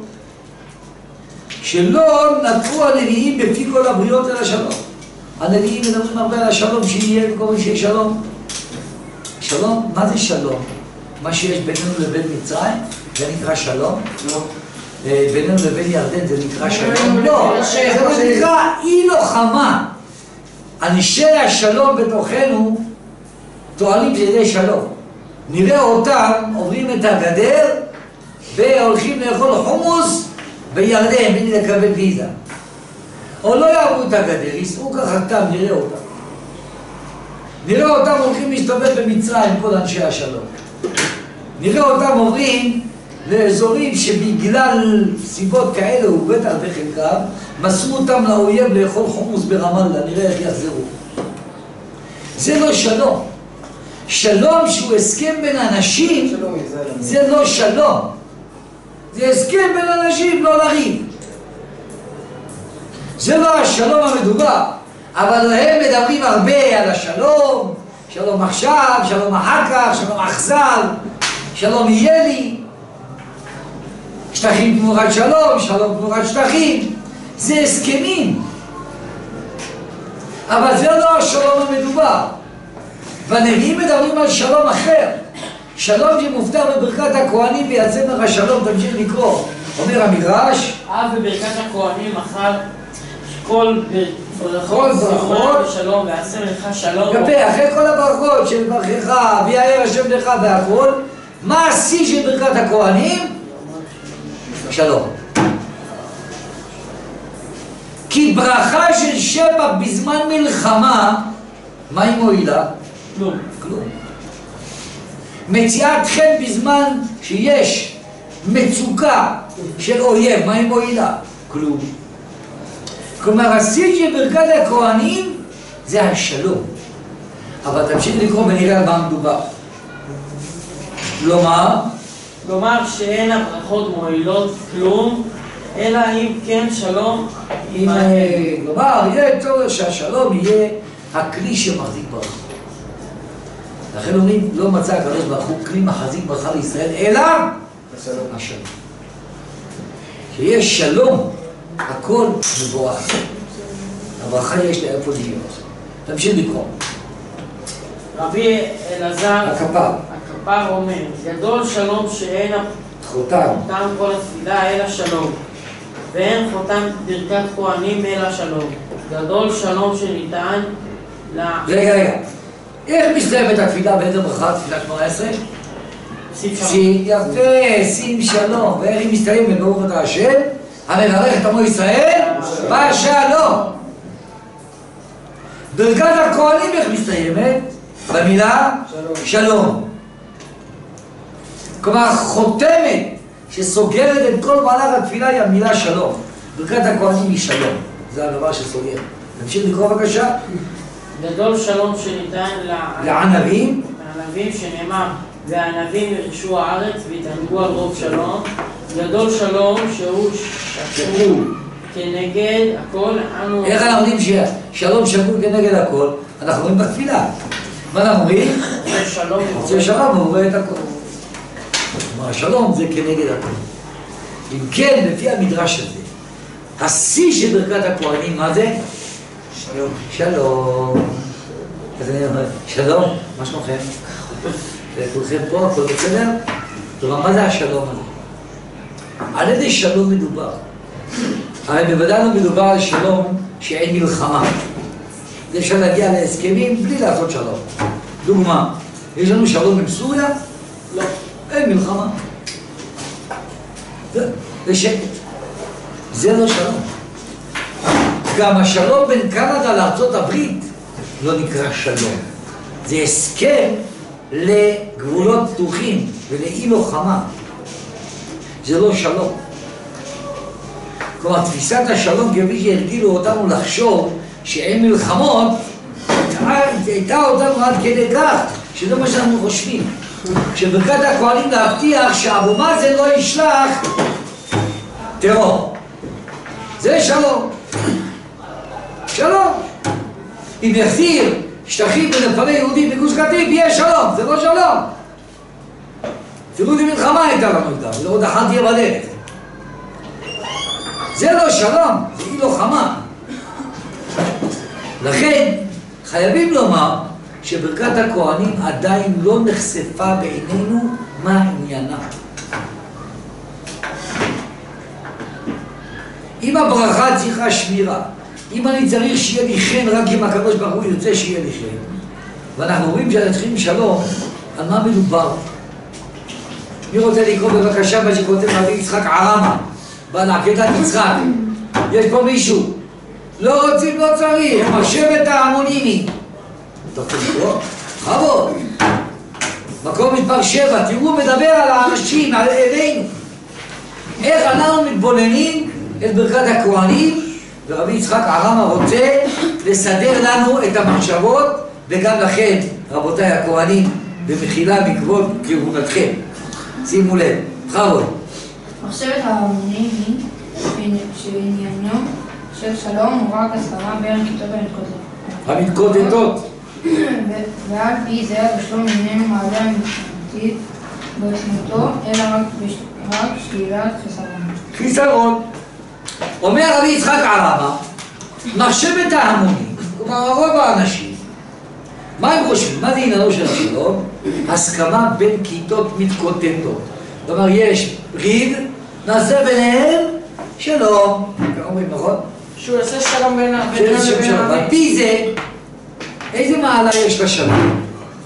שלא נטעו הנביאים בפי כל הבריות אלא שלום. הנביאים מדברים הרבה על השלום שיהיה וכל מי שיש שלום. שלום, מה זה שלום? מה שיש בינינו לבין מצרים זה נקרא שלום? לא. בינינו לבין ירדן זה נקרא שלום? לא, זה נקרא אי לוחמה. אנשי השלום בתוכנו טוענים לידי שלום. נראה אותם עוברים את הגדר והולכים לאכול חומוס בירדן בלי לקבל ויזה. או לא יעברו את הגדר, ייסעו ככה תם, נראה אותם. נראה אותם הולכים להסתובב במצרים, כל אנשי השלום. נראה אותם עוברים לאזורים שבגלל סיבות כאלה ובטח וחלקם, מסרו אותם לאויב לאכול חומוס ברמאללה, נראה איך יחזרו. זה לא שלום. שלום שהוא הסכם בין אנשים, זה לא שלום. זה הסכם בין אנשים, לא לריב. זה לא השלום המדובר, אבל הם מדברים הרבה על השלום, שלום עכשיו, שלום אחר כך, שלום אכזר, שלום יהיה לי, שטחים תמורת שלום, שלום תמורת שטחים, זה הסכמים, אבל זה לא השלום המדובר. והנביאים מדברים על שלום אחר, שלום שמובטח בברכת הכהנים ויעצם לך שלום, תמשיך לקרוא. אומר המדרש, אף בברכת הכהנים אחר כל ברכות ושלום ועשה לך שלום. יפה, אחרי כל הברכות של ברכך ויאר השם לך והכל, מה השיא של ברכת הכהנים? שלום. כי ברכה של שבח בזמן מלחמה, מה היא מועילה? כלום. כלום. מציאת חן בזמן שיש מצוקה של אויב, מה היא מועילה? כלום. כלומר, השיא של ברכת הכהנים זה השלום. אבל תמשיך לקרוא ונראה על מה מדובר. לומר? לומר שאין הברכות מועילות כלום, אלא אם כן שלום עמהם. כלומר, יהיה צורך שהשלום יהיה הכלי שמחזיק ברכה. לכן אומרים, לא מצא הקדוש ברוך הוא כלי מחזיק ברכה לישראל, אלא השלום. כשיש שלום, הכל מבורך. הברכה יש לה איפה להיות. תמשיך לקרוא. רבי אלעזר הכפר. הכפר אומר, גדול שלום שאין חותם. חותם כל התפילה אלא שלום, ואין חותם ברכת כהנים אלא שלום. גדול שלום שניתן ל... רגע, רגע. איך מסתיימת התפילה באיזה ברכה? תפילה שמונה עשרה? שים שלום. שים יפה, שים שלום. ואיך היא מסתיימת ברוך אתה השם? המברך את עמו ישראל בשלום. ברכת הכהנים איך מסתיימת? במילה שלום. כלומר חותמת שסוגרת את כל מהלך התפילה היא המילה שלום. ברכת הכהנים היא שלום, זה הדבר שסוגר. תמשיך לקרוא בבקשה. גדול שלום שניתן לענבים, לענבים שנאמר והענבים ירשו הארץ והתענגו על רוב שלום. גדול שלום שהוא שקול כנגד הכל. איך אנחנו אומרים ששלום שקול כנגד הכל? אנחנו רואים בתפילה. מה אנחנו אומרים? שלום זה שלום, הוא רואה את הכל. כלומר, השלום זה כנגד הכל. אם כן, לפי המדרש הזה, השיא של ברכת הכהנים, מה זה? שלום. שלום. אז אני אומר, שלום, מה שלומכם? וכולכם פה, הכל בסדר? כלומר, מה זה השלום הזה? על איזה שלום מדובר? הרי בוודאי לא מדובר על שלום שאין מלחמה. זה אפשר להגיע להסכמים בלי לעשות שלום. דוגמה, יש לנו שלום עם סוריה? לא, אין מלחמה. זה, זה שקט. זה לא שלום. גם השלום בין קנדה לארצות הברית לא נקרא שלום. זה הסכם לגבולות פתוחים ולאי לוחמה. זה לא שלום. כלומר, תפיסת השלום כפי שהרגילו אותנו לחשוב שאין מלחמות, הייתה אותנו עד כדי כך, שזה מה שאנחנו חושבים. שברכת הכהנים להבטיח שאבו מאזן לא ישלח טרור. זה שלום. שלום. אם יחזיר שטחים ונפלי יהודים בגוש קטיף, יהיה שלום. זה לא שלום. תראו לי מלחמה הייתה לנו איתה, ולא עוד אחת תהיה בדרך. זה לא שלום, זה אי לוחמה. לכן חייבים לומר שברכת הכהנים עדיין לא נחשפה בעינינו מה עניינה. אם הברכה צריכה שמירה, אם אני צריך שיהיה לי חן רק אם הקדוש ברוך הוא ירצה שיהיה לי חן, ואנחנו אומרים שנתחיל שלום, על מה מדובר? מי רוצה לקרוא בבקשה מה שכותב רבי יצחק ערמה בעל עקדת יצחק? יש פה מישהו? לא רוצים, לא צריך, מחשבת ההמונימי. אתה רוצה לקרוא? חבוד. מקום מספר שבע, תראו מדבר על האנשים, על אלינו. איך אנחנו מתבוננים את ברכת הכהנים, ורבי יצחק ערמה רוצה לסדר לנו את המחשבות, וגם לכן, רבותיי הכהנים, במחילה מכבוד כהונתכם. שימו לב, חבוד. מחשבת ההמונימי, שעניינו של שלום הוא רק הסכמה בין כיתות המתקוטטות. המתקוטטות. ועל פי זה השלום איננו מעלה אמיתית בעצמתו, אלא רק שלילת חיסרון. חיסרון. אומר רבי יצחק ערמה, מחשבת ההמונים, כלומר רוב האנשים, מה הם חושבים? מה זה עניינו של השלום? הסכמה בין כיתות מתקוטטות. כלומר יש ריב, נעשה ביניהם שלום. כך אומרים, נכון? שהוא יעשה שלום בין לבין העמים. על פי זה, איזה מעלה יש לשלום?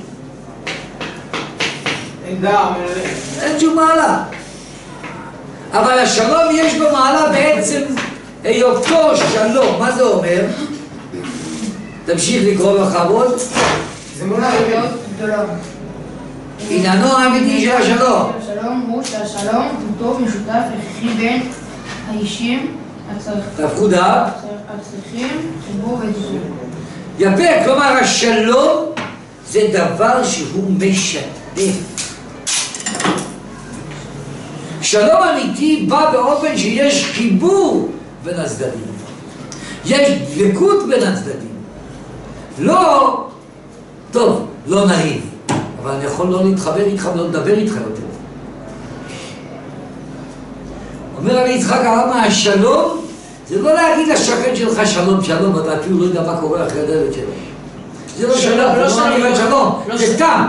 אין דעה, אין שום מעלה. אבל השלום יש בו מעלה בעצם היותו שלום. מה זה אומר? תמשיך לקרוא בכבוד. זה מונח גדולות. עניינו האמיתי של השלום. השלום הוא שהשלום הוא טוב משותף הכרחי בין האישים הפקודה הצריכים חיבור ודיבור. יפה, כלומר השלום זה דבר שהוא משתף. שלום אמיתי בא באופן שיש חיבור בין הצדדים, יש דבקות בין הצדדים. לא, טוב, לא נעים, אבל אני יכול לא להתחבר איתך ולא לדבר איתך יותר. אומר רבי יצחק ערמה, השלום זה לא להגיד לשכן שלך שלום שלום, אתה אפילו לא יודע מה קורה אחרי הדלת שלו. זה לא שלום, זה לא נגיד שלום, זה סתם.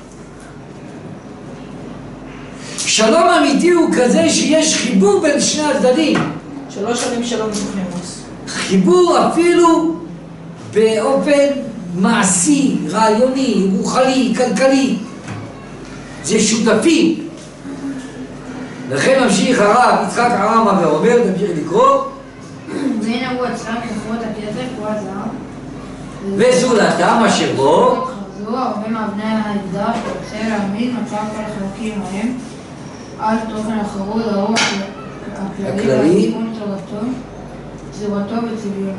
שלום אמיתי הוא כזה שיש חיבור בין שני הצדדים. שלוש שנים שלום בחימוס. חיבור אפילו באופן מעשי, רעיוני, רוחני, כלכלי. זה שותפים. לכן ממשיך הרב יצחק ערמה ואומר, תמשיך לקרוא. והנה הוא אצלם כחוות הכתר, קורת זהב. וזולתם אשר בו. חרזו הרבה מאבני האקדח, ורוצה להעמיד מצב כל החלקים ההם על תוכן החרוז ההוא הכללי והתיקון צורתו וצביונו.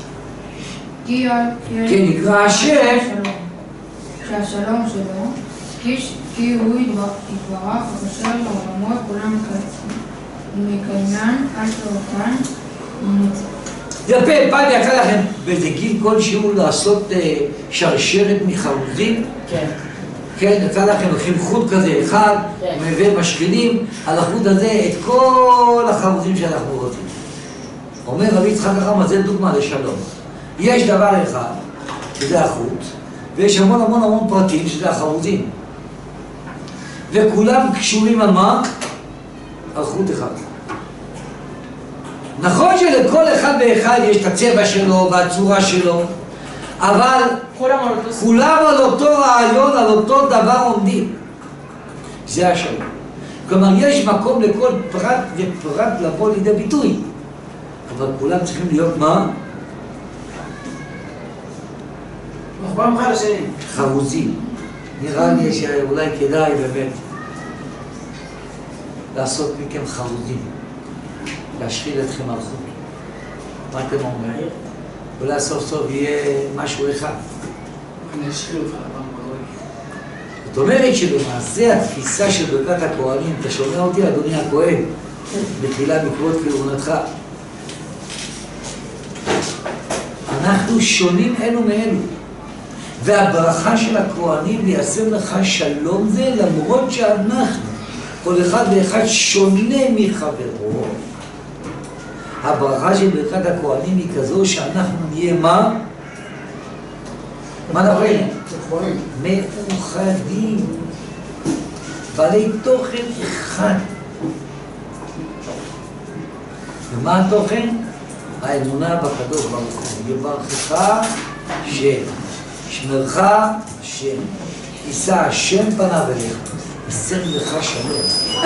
כן, נקרא השם. שהשלום שלו, כי הוא יתברך וקשר לעולמות כולם מקיימן על תורתן ומנצח. יפה, פעם יצא לכם באיזה גיל כלשהו לעשות שרשרת מחרוזים? כן. כן, יצא לכם, לוקחים חוט כזה אחד, ומשכינים על החוט הזה את כל החרוזים שאנחנו רוצים. אומר רבי יצחק ערמה, זה דוגמה לשלום. יש דבר אחד, שזה החוט, ויש המון המון המון פרטים, שזה החרוזים. וכולם קשורים על מה? על חוט אחד. נכון שלכל אחד ואחד יש את הצבע שלו והצורה שלו, אבל כולם על אותו רעיון, על אותו דבר עומדים. זה השלום. כלומר, יש מקום לכל פרט ופרט לבוא לידי ביטוי, אבל כולם צריכים להיות מה? מחבר ממך לשני. חרוזים. נראה לי שאולי כדאי באמת לעשות מכם חרוזים. להשחיל אתכם מלכות. מה אתם אומרים? אולי סוף סוף יהיה משהו אחד. אני אשחיל אותך לבן בגוי. זאת אומרת שלמעשה התפיסה של ברכת הכהנים, אתה שומע אותי אדוני הכהן, בתחילה מקרות כהונתך. אנחנו שונים אלו מאלו. והברכה של הכהנים ליישם לך שלום זה למרות שאנחנו, כל אחד ואחד שונה מחברו. הברכה של ברכת הכהנים היא כזו שאנחנו נהיה מה? מה נראה? מאוחדים. בעלי תוכן אחד. ומה התוכן? האמונה בקדוש ברוך הוא. יברכך שם. שמרך השם. יישא השם פניו אליך. יסר לך שלום.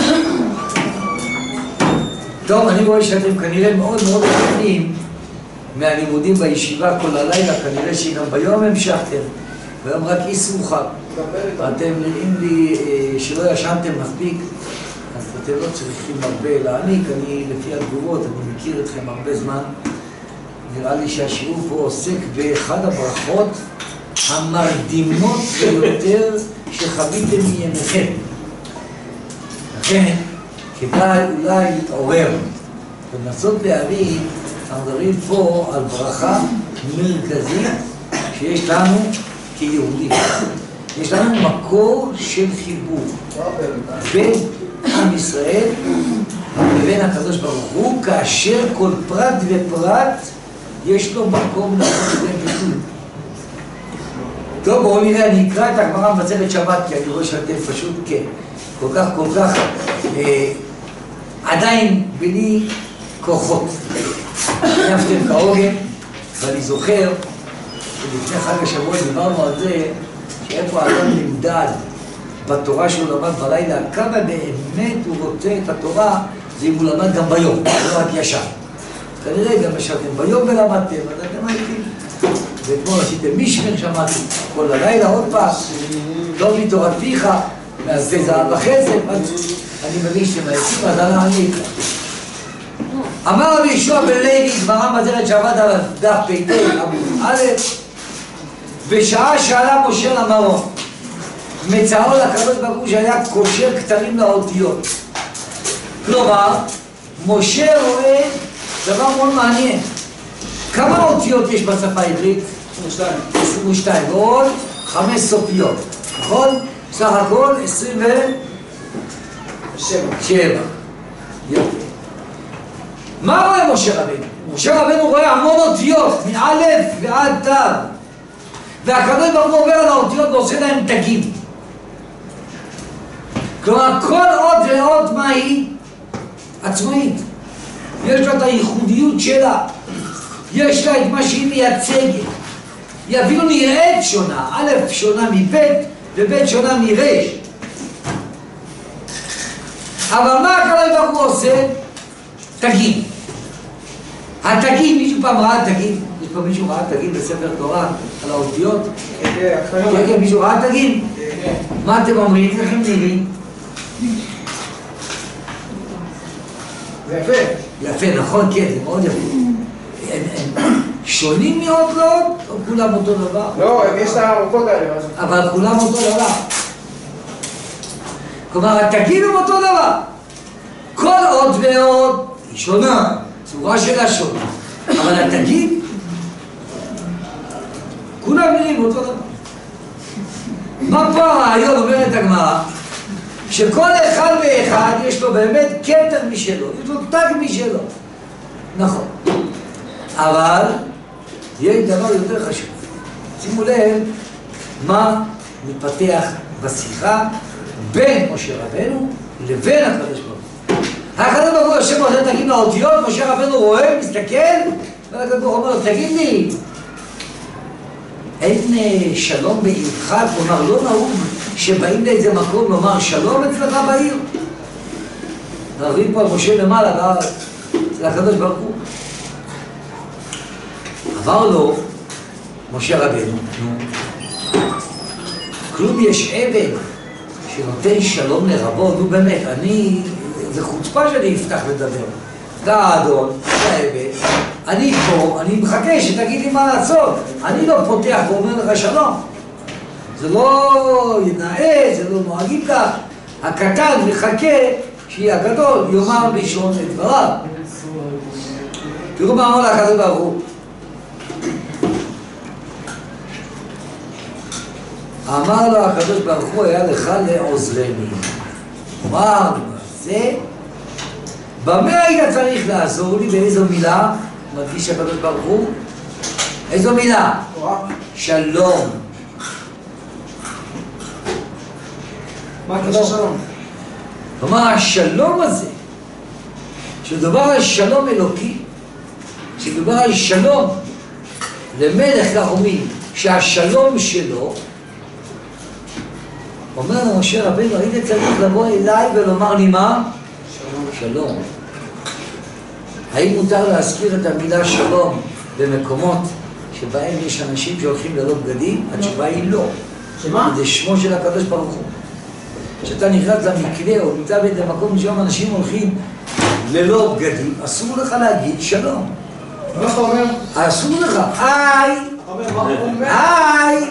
טוב, אני רואה שאתם כנראה מאוד מאוד עניינים מהלימודים בישיבה כל הלילה, כנראה שגם ביום המשכתם, והיום רק אי סרוחה. אתם נראים לי שלא ישנתם מספיק, אז אתם לא צריכים הרבה להעניק. אני, לפי התגובות, אני מכיר אתכם הרבה זמן. נראה לי שהשיעור פה עוסק באחד הברכות המרדימות ביותר שחוויתם מימיכם. לכן, כדאי אולי להתעורר ולנסות להבין, אנחנו מדברים פה על ברכה מרכזית שיש לנו כיהודים. יש לנו מקור של חיבור בין עם ישראל לבין הקדוש ברוך הוא, כאשר כל פרט ופרט יש לו מקום לעשות ביטוי. טוב, בואו נראה, אני אקרא את הגמרא במסכת שבת, כי אני רואה שאתם פשוט כן, כל כך, כל כך, אה, עדיין בלי כוחות. עייפתם כעוגן, ואני זוכר שלפני חג השבוע דיברנו על זה, שאיפה האדם נמדד בתורה שהוא למד בלילה, כמה באמת הוא רוצה את התורה, זה אם הוא למד גם ביום, לא רק ישן. כנראה גם ישבתם ביום ולמדתם, אז אתם הייתם. ואתמול עשיתם משמר, שמעתי כל הלילה עוד פעם, לא מתורת פיך, מעשי זהב וחסד, אני מבין שאתם הייתם, אז אני אקרא. אמר רבי יהושע בן לוי, גמרא במסכת שבת על דף פ"ט עמוד א', בשעה שעלה משה למרום, מצאו לקדוש ברוך הוא שהיה קושר כתרים לאותיות. כלומר, משה רואה דבר מאוד מעניין. כמה אותיות יש בשפה העברית? עשרים ושתיים. עשרים ושתיים, ועוד חמש סופיות, נכון? סך הכל עשרים ושבע. יופי. מה רואה משה רבנו? משה רבנו רואה המון אותיות, מאלף ועד תו. והקדוש ברוך הוא עובר על האותיות ועושה להם תגים. כלומר, כל אות ואות מה היא? עצמאית. יש לה את הייחודיות שלה. יש לה את מה שהיא מייצגת. היא אפילו נראית שונה. א' שונה מב' וב' שונה מר'. אבל מה הקדוש ברוך הוא עושה? תגים. התגים, מישהו פעם ראה תגים? יש פה מישהו ראה תגים בספר תורה על האותיות? כן, כן, מישהו ראה תגים? כן. מה אתם אומרים? איך הם נראים? זה יפה. יפה, נכון, כן, זה מאוד יפה. הם שונים מאוד מאוד, או כולם אותו דבר? לא, יש את הארוכות האלה. אבל כולם אותו דבר. כלומר, התגים הם אותו דבר. כל אות ואות היא שונה, צורה שלה שונה. אבל התגים, כולם נראים אותו דבר. מה פה הרעיון אומרת הגמרא? שכל אחד ואחד יש לו באמת כתר משלו, יש לו תג משלו. נכון. אבל יש דבר יותר חשוב. שימו לב מה מתפתח בשיחה בין משה רבנו לבין הקדוש ברוך הוא. הקדוש ברוך הוא יושב ועושה תגים לאותיות, משה רבנו רואה, מסתכל, והקדוש ברוך הוא אומר לו, תגיד לי, אין שלום בעירך? כלומר, לא נהוג שבאים לאיזה מקום לומר שלום אצלך בעיר? נראים פה על משה למעלה, זה הקדוש ברוך הוא. אמר לו, משה רבנו, כלום יש עבד שנותן שלום לרבו, נו באמת, אני, זה חוצפה שאני אפתח לדבר. אתה האדון, אתה העבד, אני פה, אני מחכה שתגיד לי מה לעשות. אני לא פותח ואומר לך שלום. זה לא ינאה, זה לא נוהגים כך. הקטן מחכה שהגדול יאמר ראשון את דבריו. תראו מה אמר לקדוש ברוך הוא. אמר לו הקדוש ברוך הוא, היה לך לעוזרני. אמר לו, זה, במה היית צריך לעזור לי? באיזו מילה? מדגיש הקדוש ברוך הוא. איזו מילה? שלום. מה הקשר שלום? כלומר, השלום הזה, שדובר על שלום אלוקי, שדובר על שלום למלך כחומים, שהשלום שלו, אומר למשה רבנו, היית צריך לבוא אליי ולומר לי מה? שלום. שלום. האם מותר להזכיר את המילה שלום במקומות שבהם יש אנשים שהולכים ללא בגדים? התשובה היא לא. שמה? זה שמו של הקדוש ברוך הוא. כשאתה נכנס למקרה או נמצא באיזה מקום שם אנשים הולכים ללא בגדים, אסור לך להגיד שלום. מה אתה אומר? אסור לך. היי! היי!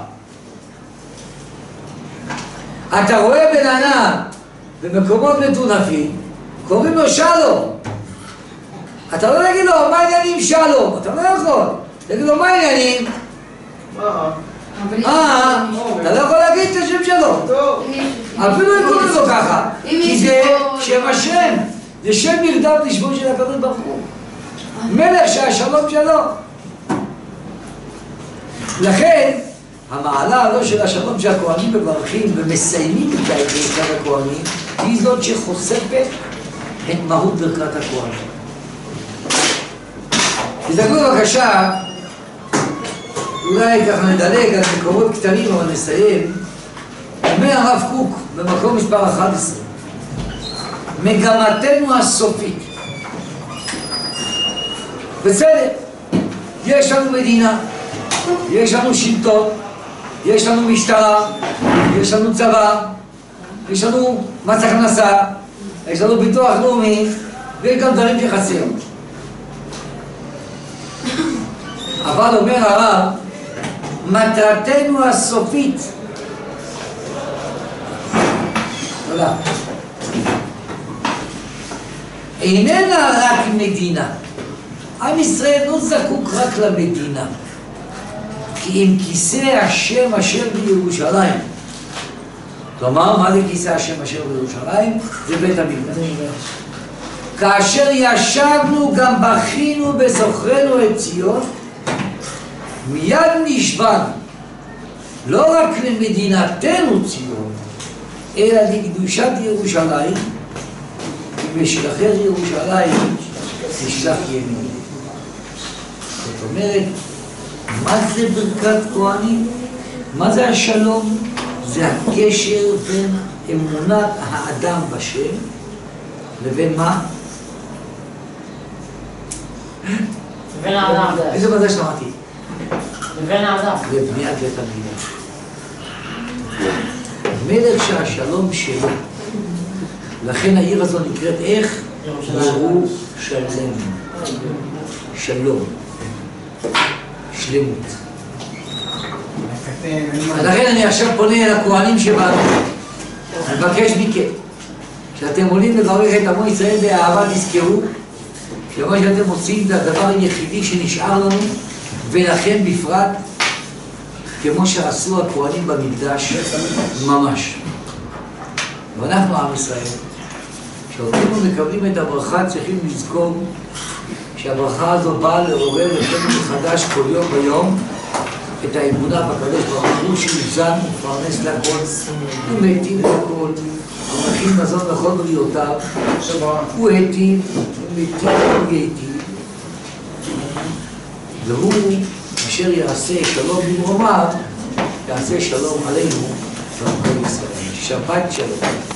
אתה רואה בן ענק במקומות מטונפים, קוראים לו שלום. אתה לא תגיד לו, מה העניינים שלום? אתה לא יכול. תגיד לו, מה העניינים? מה? אה, אתה לא יכול להגיד את השם שלו. אפילו אם קוראים לו ככה. כי זה שם השם. זה שם נרדם לשמו של הקדוש ברוך הוא. מלך שהשלום שלו. לכן, המעלה הזו של השלום שהכהנים מברכים ומסיימים את ברכת הכהנים, היא זאת שחושפת את מהות ברכת הכהנים. תסתכלו בבקשה, אולי ככה נדלג על מקורות קטנים, אבל נסיים. אומר הרב קוק במקום מספר אחת עשרה, מגמתנו הסופית. בסדר, יש לנו מדינה, יש לנו שלטון, יש לנו משטרה, יש לנו צבא, יש לנו מס הכנסה, יש לנו ביטוח לאומי, ויש גם דברים שחסר. אבל אומר הרב, מטרתנו הסופית, תודה, איננה רק מדינה. עם ישראל לא זקוק רק למדינה, כי אם כיסא השם אשר בירושלים. כלומר, מה זה כיסא השם אשר בירושלים? זה בית המקדש. כאשר ישבנו גם בכינו בזוכרנו את ציון, מיד נשבענו לא רק למדינתנו ציון, אלא לקדושת ירושלים, כי משלחי ירושלים תשלח ימיני. זאת אומרת, מה זה ברכת כהנים? מה זה השלום? זה הקשר בין אמונת האדם בשם לבין מה? לבין האדם. איזה מזה שמעתי? לבין האדם. לבניית בית המקדש. מלך שהשלום שלו. לכן העיר הזו נקראת איך? ירושלים. שלום. שלמות. לכן אני עכשיו פונה אל הכהנים שבאנו. אני מבקש מכם, כשאתם עולים לברך את עמו ישראל באהבה, תזכרו שמה שאתם עושים זה הדבר היחידי שנשאר לנו, ולכן בפרט כמו שעשו הכהנים במקדש ממש. ואנחנו עם ישראל, כשאנחנו מקבלים את הברכה, צריכים לזכור שהברכה הזו באה לעורר לכם מחדש כל יום ביום את האמונה בקדוש ברוך הוא שיוזן ופרנס לכל, הוא מיטיב לכל, הוא מכין מזון לכל בריאותיו, הוא היטיב, הוא מיטיב, הוא ייטיב, והוא אשר יעשה שלום במרומיו, יעשה שלום עלינו ועל כל ישראל. שבת שלום.